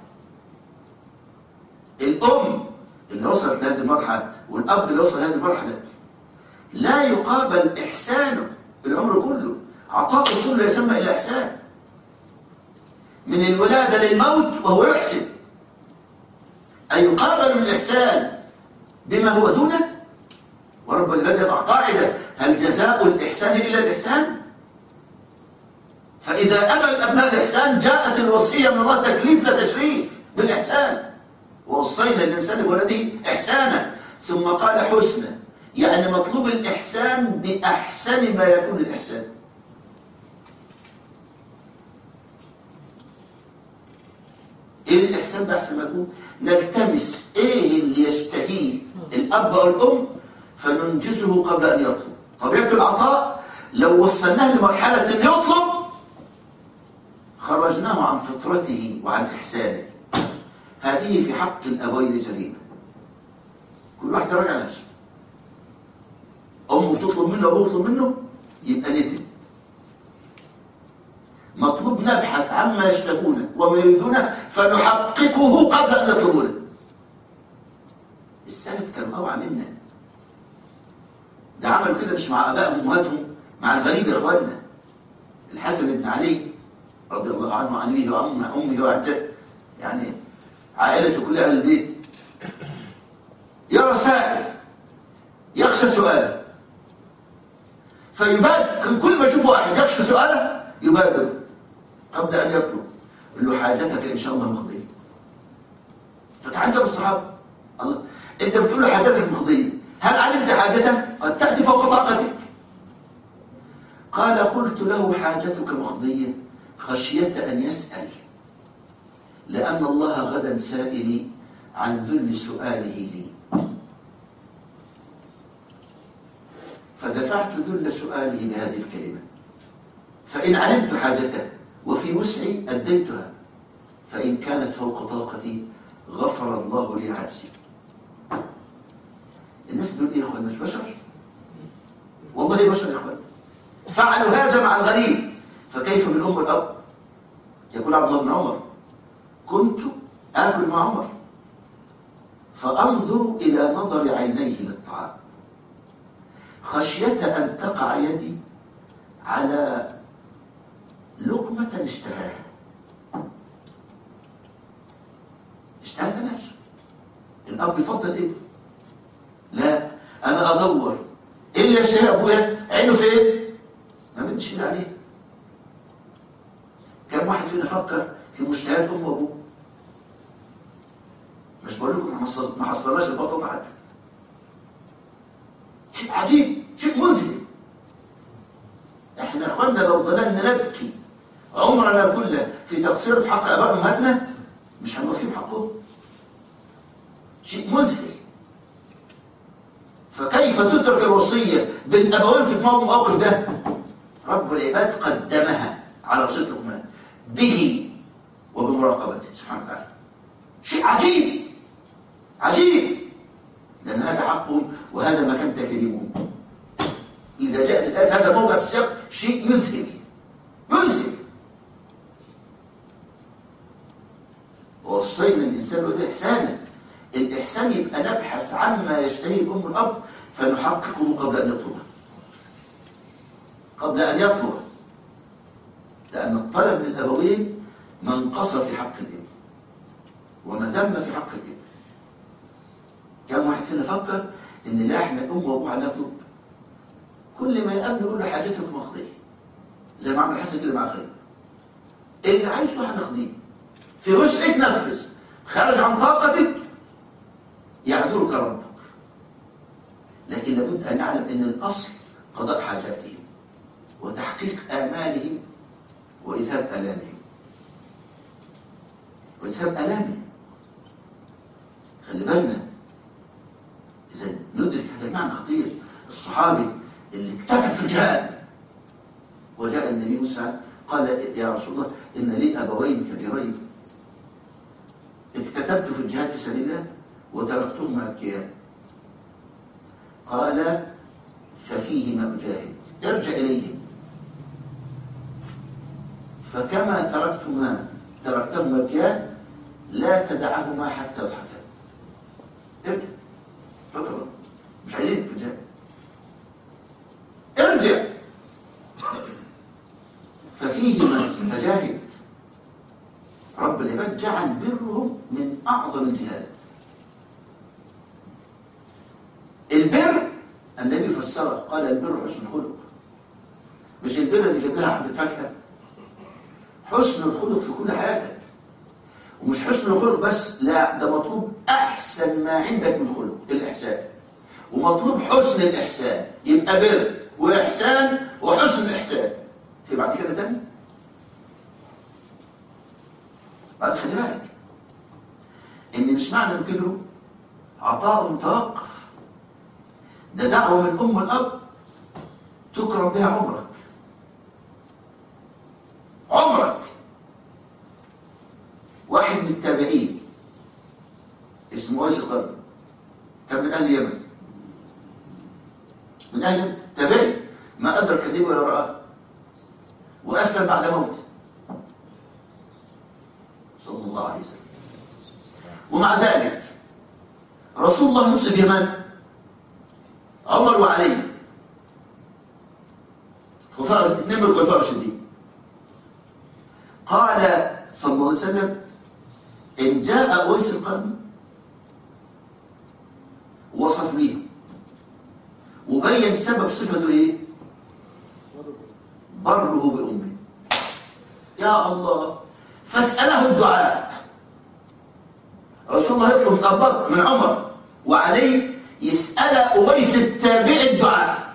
الأم اللي وصلت لهذه المرحلة والأب اللي وصل لهذه المرحلة لا يقابل إحسانه العمر كله، عطاءه كله يسمى إلا إحسان. من الولادة للموت وهو يحسن. أن يقابل الإحسان بما هو دونه. ورب العباد يضع قاعدة: هل جزاء الإحسان إلا الإحسان؟ فإذا أبى الأبناء الإحسان جاءت الوصية من الله تكليف لا تشريف بالإحسان. ووصينا الإنسان بولده إحسانا، ثم قال حسنا، يعني مطلوب الإحسان بأحسن ما يكون الإحسان. إيه الإحسان بأحسن ما يكون؟ نلتمس إيه اللي يشتهيه الأب أو الأم فننجزه قبل أن يطلب. طبيعة العطاء لو وصلناه لمرحلة أن يطلب خرجناه عن فطرته وعن إحسانه. هذه في حق الأبوين جريمة. كل واحد راجع نفسه. أمه تطلب منه أبوه يطلب منه يبقى ندم. مطلوب نبحث عما يشتهونه وما يريدونه فنحققه قبل أن يطلبونه. السلف كانوا أوعى منا. ده عملوا كده مش مع آبائهم وأمهاتهم، مع الغريب يا إخواننا. الحسن بن علي رضي الله عنه وعن أبيه وأمه أمه وعن يعني عائلته كلها أهل البيت، يرى سائل يخشى سؤاله فيبادر. كل ما يشوف واحد يخشى سؤاله يبادر قبل أن يطلب. يقول له: حاجتك إن شاء الله مقضية. فتعجب الصحابة: الله، أنت بتقول له حاجتك مقضية، هل علمت حاجته؟ قد تأتي فوق طاقتك. قال: قلت له: حاجتك مقضية خشية أن يسأل، لأن الله غدا سائلي عن ذل سؤاله لي، فدفعت ذل سؤاله لهذه الكلمة. فإن علمت حاجته وفي وسعي أديتها، فإن كانت فوق طاقتي غفر الله لي عجزي. الناس دول إيه يا أخوان؟ مش بشر؟ والله بشر يا أخوان. فعلوا هذا مع الغريب، فكيف بالأم والأب؟ يقول عبد الله بن عمر: كنت آكل مع عمر فأنظر إلى نظر عينيه للطعام خشية أن تقع يدي على لقمة اشتهاها. اشتهاها نفسه. الأب يفضل إيه؟ لا، أنا أدور إيه اللي يشتهي أبويا، عينه فين؟ ما بدش كده عليه. كم واحد فينا فكر في مشتهيات أمه وأبوه؟ مش بقول لكم ما حصلناش البطاطا حتى. شيء عجيب اخوانا لو ظللنا نبكي عمرنا كله في تقصير في حق اباء امهاتنا مش هنوفيهم حقهم. شيء مذهل. فكيف تترك الوصيه بالابوين في الموقف ده؟ رب العباد قدمها على وصيه لقمان به وبمراقبته سبحانه وتعالى. شيء عجيب عجيب، لان هذا حقهم وهذا ما كان تكريمهم. اذا جاءت الايه في هذا الموضع في السياق شيء مذهل مذهل. ووصينا الانسان له احسانا. الاحسان يبقى نبحث عما يشتهي الام والاب فنحققه قبل ان يطلبه قبل ان يطلبه لان الطلب من الابوين منقصه في حق الابن ومذمه في حق الابن. كم واحد فينا فكر ان لا يحمل امه وابوه على يطلب؟ كل ما يقابله يقول له حاجتك مقضيه، زي ما عمل الحسن كده مع اخيه. اللي عايز واحد نقضيه في وسعك نفذ، خارج عن طاقتك يعذرك ربك. لكن لابد ان نعلم ان الاصل قضاء حاجاتهم وتحقيق امالهم واذهاب الامهم واذهاب الامهم. خلي بالنا اذا ندرك هذا المعنى خطير. الصحابي اللي اكتفى في الجهاد وجاء النبي موسى قال يا رسول الله ان لي ابوين كبيرين اكتتبت في الجهاد في سبيل الله وتركتهما ابكيان. قال ففيهما اجاهد ارجع اليهم فكما تركتما تركتهما ابكيان لا تدعهما حتى يضحكا. ارجع ارجع مش عايزين في الجهاد ارجع ففيهما فجاهد. رب العباد جعل برهم من اعظم الجهاد. البر النبي فسره قال البر حسن الخلق، مش البر اللي جاب لها حبه فاكهه. حسن الخلق في كل حياتك، ومش حسن الخلق بس، لا ده مطلوب احسن ما عندك من الخلق الاحسان، ومطلوب حسن الاحسان. يبقى بر واحسان وحسن الاحسان. في بعد كده تاني بعد خلي بالك ان مش معنى ان كبروا عطاء متوقف، ده دعوه من الام والاب تكرم بها عمرك عمرك. واحد من التابعين اسمه اويس القرني كان من اهل اليمن، من اهل تابعي ما ادرك كذبه ولا رآه، واسلم بعد موته صلى الله عليه وسلم. ومع ذلك رسول الله يوصي اليمن عمر وعلي خلفاء اثنين من الخلفاء الراشدين. قال صلى الله عليه وسلم ان جاء اويس القرني وصف ليهم وبين سبب صفته ايه؟ بره بأمه. يا الله، فاسأله الدعاء. رسول الله يطلب من أبو بكر من عمر وعلي يسأل أويس التابع الدعاء.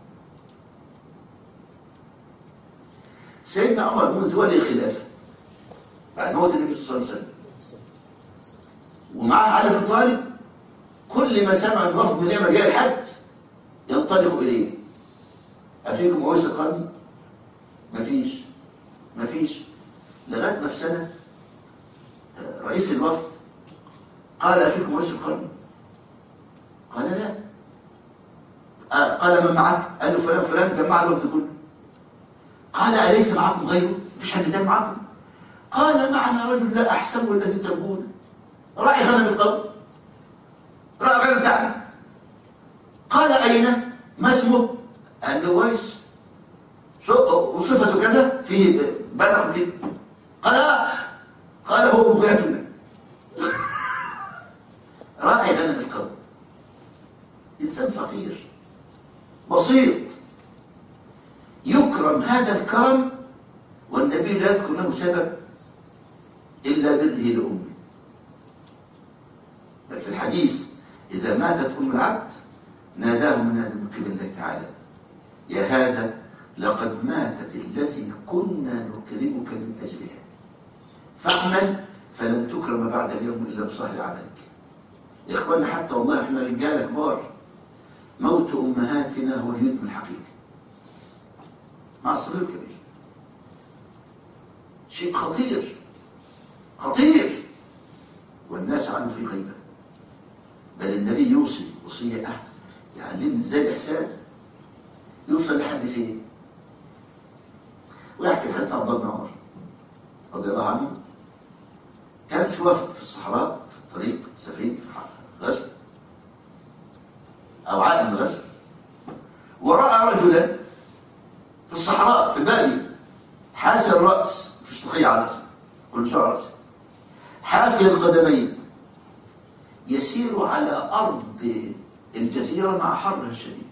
سيدنا عمر منذ ولي الخلافة بعد موت النبي صلى الله عليه وسلم ومعه علي بن طالب، كل ما سمع الوفد من نعمة جاء الحج ينطلق إليه. أفيكم أويس القرني؟ مفيش مفيش لغاية ما في سنة رئيس الوفد قال أفيكم أويس القرني؟ قال لا. قال من معك؟ قال له فلان فلان جمع الوفد كله. قال أليس معكم غيره؟ مفيش حد تاني معكم؟ قال معنا رجل لا أحسن الذي تقول راعي غنم القوم راعي غنم بتاعنا. قال أين؟ ما اسمه؟ قال له أويس وصفته كذا فيه بلغ كده. قال قال هو مبيعتنا راعي غنم القوم. إنسان فقير بسيط يكرم هذا الكرم، والنبي لا يذكر له سبب إلا بره لأمه. بل في الحديث إذا ماتت أم العبد ناداه مناد من قبل الله تعالى يا هذا لقد ماتت التي كنا نكرمك من أجلها، فاعمل فلن تكرم بعد اليوم إلا بصالح عملك. يا إخوانا حتى والله إحنا رجالة كبار، موت أمهاتنا هو اليتم الحقيقي مع الصغير الكبير، شيء خطير خطير، والناس عنه في غيبة. بل النبي يوصي وصية أحد يعلمنا ازاي الإحسان يوصل لحد فين. ويحكي الحديث عن عبد الله بن عمر رضي الله عنه، كان في وفد في الصحراء في الطريق سفينة في غزو أو عاد من غزو، ورأى رجلا في الصحراء في البادية حاسي الرأس في اشتقية على رأسه كل شعر رأسه، حافي القدمين، يسير على أرض الجزيرة مع حرها الشديد.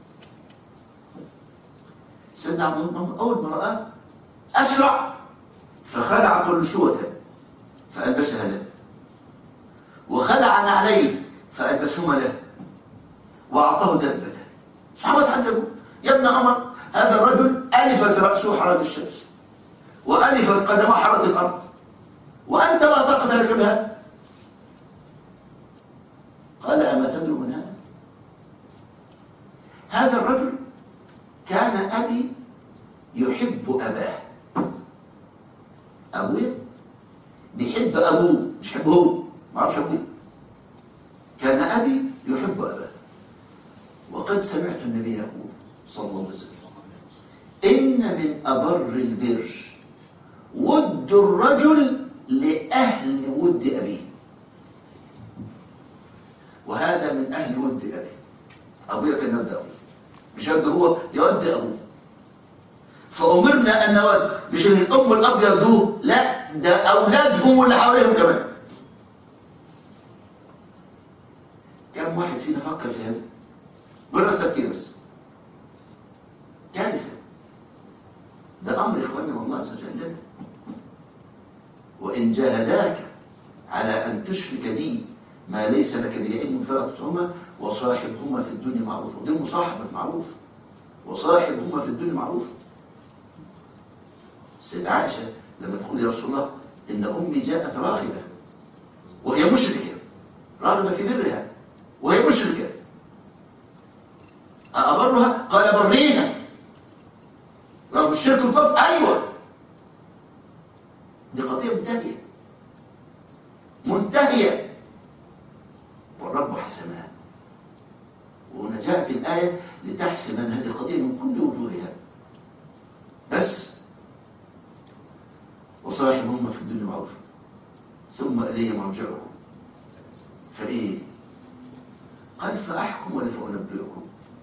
سيدنا عبد الله أول ما رآه أسرع فخلع قلنسوته فألبسها له، وخلع نعليه فألبسهما له، وأعطاه دابته. الصحابة تعجبوا، يا ابن عمر هذا الرجل ألفت رأسه حرارة الشمس وألفت قدمه حرارة الأرض، وأنت لا طاقة لك بهذا. قال أما تدري من هذا؟ هذا الرجل كان أبي يحب أباه، أبوه بيحب أبوه مش يحب هو، ما أعرفش أبوه. كان أبي يحب أباه، وقد سمعت النبي يقول صلى الله عليه وسلم إن من أبر البر ود الرجل لأهل ود أبيه، وهذا من أهل ود أبيه. أبويا كان يود أبوه، مش يود هو، يود أبوه. فأمرنا أن نود، مش إن الأم والأب يودوه، لا ده أولادهم واللي حواليهم كمان. كم واحد فينا فكر في هذا؟ مجرد التفكير بس كارثة. ده أمر إخواننا والله عز وجل، وإن جاهداك على أن تشرك بي ما ليس لك به علم فلا تطعهما وصاحبهما في الدنيا معروفا. ودي مصاحبة معروف، وصاحبهما في الدنيا معروفا. السيدة عائشة لما تقول يا رسول الله إن أمي جاءت راغبة وهي مشركة، راغبة في برها وهي مشركة، أبرها؟ قال بريها رغم الشرك والكفر. أيوة، دي قضية منتهية منتهية، والرب حسمها. وهنا جاءت الآية لتحسم لنا هذه القضية من كل وجوهها. بس وصاحبهما في الدنيا معروفا ثم إلي مرجعكم فإيه؟ قال فأحكم ولا فأنبئكم.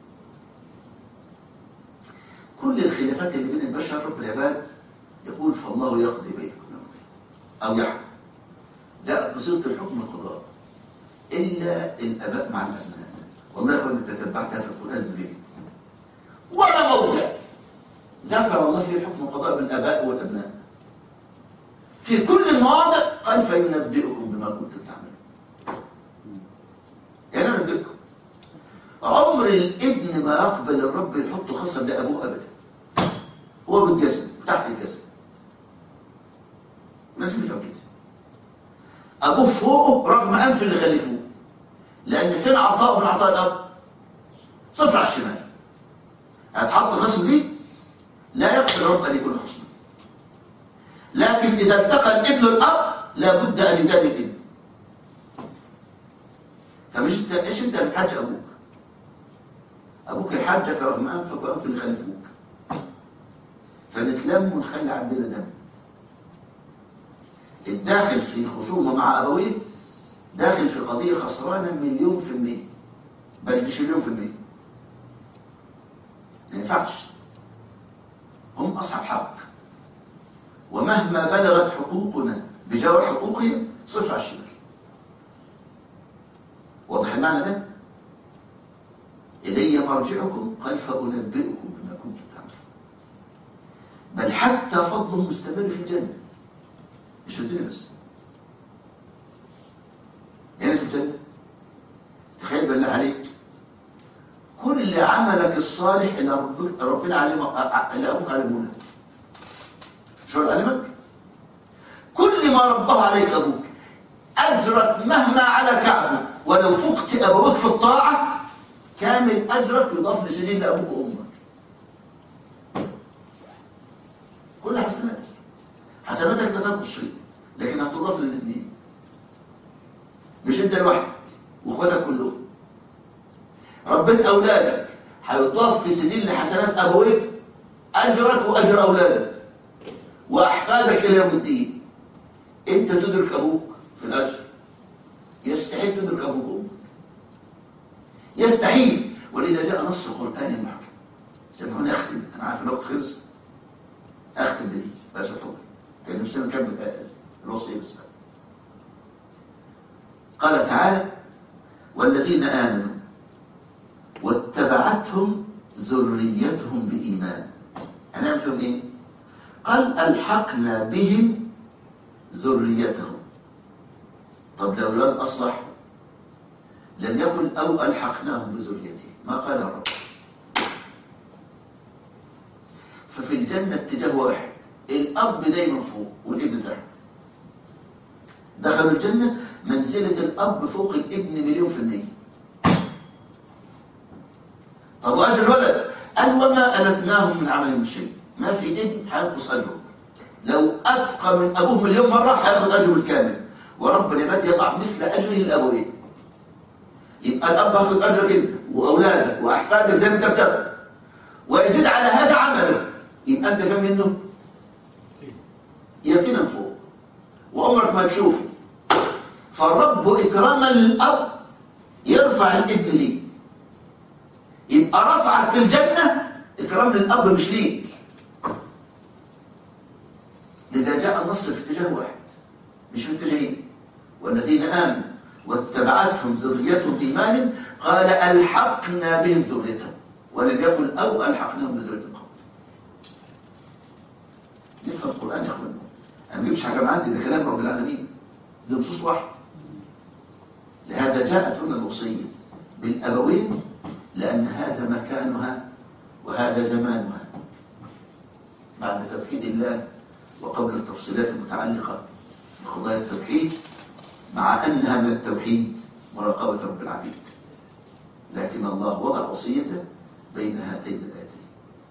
كل الخلافات اللي بين البشر رب العباد يقول فالله يقضي بينكم أو يحكم، لا بصيغة الحكم القضاء إلا الآباء مع الأبناء. والله يا أخواني تتبعتها في القرآن الجديد ولا موضع ذكر الله فيه الحكم القضاء بالآباء والأبناء. في كل المواضع قال فينبئكم بما كنتم تعملون. يعني أنا أنبئكم. عمر الابن ما يقبل الرب يحط خصم لأبوه أبدا، هو بالجسد وتحت الجسد. الناس اللي فاهم كده أبوه فوقه رغم أنف اللي خلفوه، لأن فين عطاء من عطاء الأب؟ صفر على الشمال. هتحط الخصم دي لا يقبل الرب أن يكون خصما. لكن إذا انتقل ابن الأب لابد أن يجاب الابن. فمش انت ايش انت بتحاج أبوك؟ أبوك يحاجك رغم أنفك وأنف اللي خلفوك. فنتلم ونخلي عندنا دم. الداخل في خصومة مع أبويه داخل في قضية خسرانة مليون في المية، بل مش مليون في المية. ما ينفعش. هم أصحاب حق، ومهما بلغت حقوقنا بجوار حقوقهم صفر على الشمال. واضح المعنى ده؟ إلي مرجعكم قال فأنبئكم بما كنتم تعملون. بل حتى فضله مستمر في الجنة، مش في الدنيا بس. يعني في الجنة تخيل بالله عليك كل عملك الصالح اللي ربك- ربنا علمك اللي ابوك علمه لك. شو علمك؟ كل ما رباه عليك ابوك اجرك مهما على كعبك، ولو فقت ابوك في الطاعه كامل اجرك يضاف لسجل لابوك وامك. كل حسناتك حسناتك لا تنقص شيء، لكن هتضاف للاثنين، مش انت لوحدك واخواتك كلهم. ربيت اولادك هيضاف في سجل حسنات ابويك اجرك واجر اولادك واحفادك الى يوم الدين. انت تدرك ابوك في الاجر، يستحيل تدرك ابوك وامك، يستحيل. ولذا جاء نص قراني محكم. سامحوني اختم، انا عارف الوقت خلص، اختم بدي باشا اتفضل. كان نفسنا نكمل الوصيه بس. قال تعالى: والذين امنوا واتبعتهم ذريتهم بايمان. هنعمل فيهم ايه؟ قال: الحقنا بهم ذريتهم. طب لو لم اصلح لم يقل او الحقناهم بذريته، ما قال الرب. ففي الجنه اتجاه واحد، الاب دايما فوق والابن تحت. دخلوا الجنه منزله الاب فوق الابن مليون في الميه. طب واجر الولد قال: وما ألتناهم من عمل من شيء. ما في ابن هينقص اجره، لو اتقى من ابوه مليون مره هياخد اجره الكامل، ورب العباد يضع مثل اجره الابوين. يبقى الاب هياخد اجرك انت واولادك واحفادك زي ما انت بتاخد، ويزيد على هذا عمله، يبقى انت فاهم منه يقينا فوق وعمرك ما تشوفه. فالرب اكراما للاب يرفع الابن ليه، يبقى رفعك في الجنه اكرام للاب مش ليك. لذا جاء النص في اتجاه واحد مش في اتجاهين. والذين امنوا واتبعتهم ذريتهم بايمان قال: الحقنا بهم ذريتهم، ولم يقل او الحقناهم بذريتهم قبل. نفهم القران يا اخوانا، انا ما بجيبش حاجه من عندي، ده كلام رب العالمين، ده نصوص واحده. لهذا جاءت هنا الوصيه بالابوين، لان هذا مكانها وهذا زمانها. بعد توحيد الله وقبل التفصيلات المتعلقه بقضايا التوحيد، مع انها من التوحيد مراقبه رب العبيد، لكن الله وضع وصيته بين هاتين الآتين.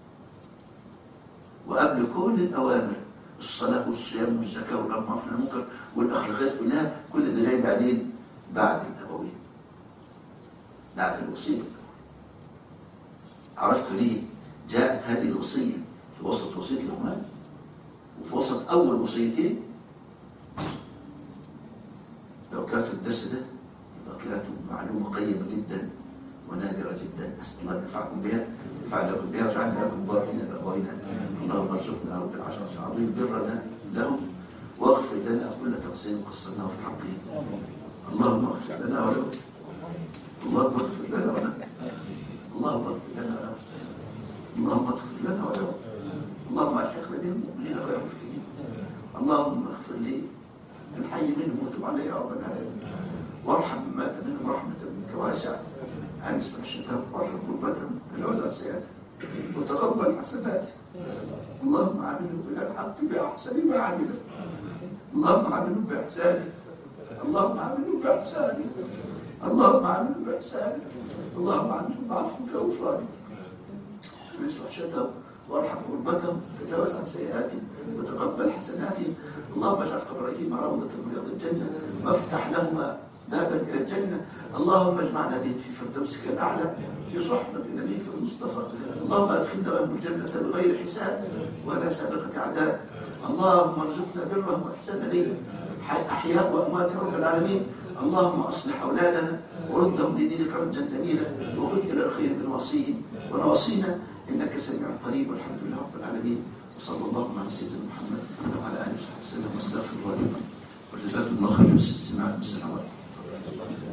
وقبل كل الأوامر، الصلاة والصيام والزكاة والأمر بالمعروف والنهي عن المنكر والأخلاقيات كلها، كل ده جاي بعدين بعد الأبوين، بعد الوصية. عرفت ليه جاءت هذه الوصية في وسط وصية الأمهات وفي وسط أول وصيتين؟ لو قرأت الدرس ده يبقى قرأته معلومة قيمة جدا ونادرة جدا. أسأل الله ينفعكم بها، ينفع لكم بها، وجعلنا لكم مباركين لأبوينا. اللهم ارزقنا رب العشرة العظيم برنا لهم، واغفر لنا كل تقصير قصرناه في حقهم. اللهم اغفر لنا ولهم، اللهم اغفر لنا ولهم، اللهم اغفر لنا ولهم، اللهم اغفر لنا ولهم، اللهم الحقنا بهم المؤمنين غير المفتنين. اللهم اغفر لي الحي منهم وتب علي يا رب العالمين، وارحم من مات منهم رحمة منك واسعة. أنس وحشتهم وارحم قربتهم تجاوز عن سيئاتهم وتقبل حسناتهم. اللهم عاملهم بالحق بأحسن ما عملوا، اللهم عاملهم بإحسانك، اللهم عاملهم بإحسانك، اللهم عاملهم بإحسانك، اللهم عاملهم بعفوك وغفرانك. أنس وحشتهم وارحم قربتهم تجاوز عن سيئاتهم وتقبل حسناتهم. اللهم اجعل قبريهما روضة من رياض الجنة وافتح لهما بابا إلى الجنة. اللهم اجمعنا بهم في فردوسك الأعلى في صحبة نبيك المصطفى. اللهم أدخلنا وهم الجنة بغير حساب ولا سابقة عذاب. اللهم ارزقنا برهم وإحسانا إليهم أحياء وأموات يا رب العالمين. اللهم أصلح أولادنا وردهم لدينك ردا جميلا، وخذ إلى الخير من وصيهم ونواصينا، إنك سميع قريب، والحمد لله رب العالمين. وصلى الله على سيدنا محمد وعلى آله وصحبه وسلم، واستغفر الله لكم وجزاكم الله خيرا. السلام عليكم.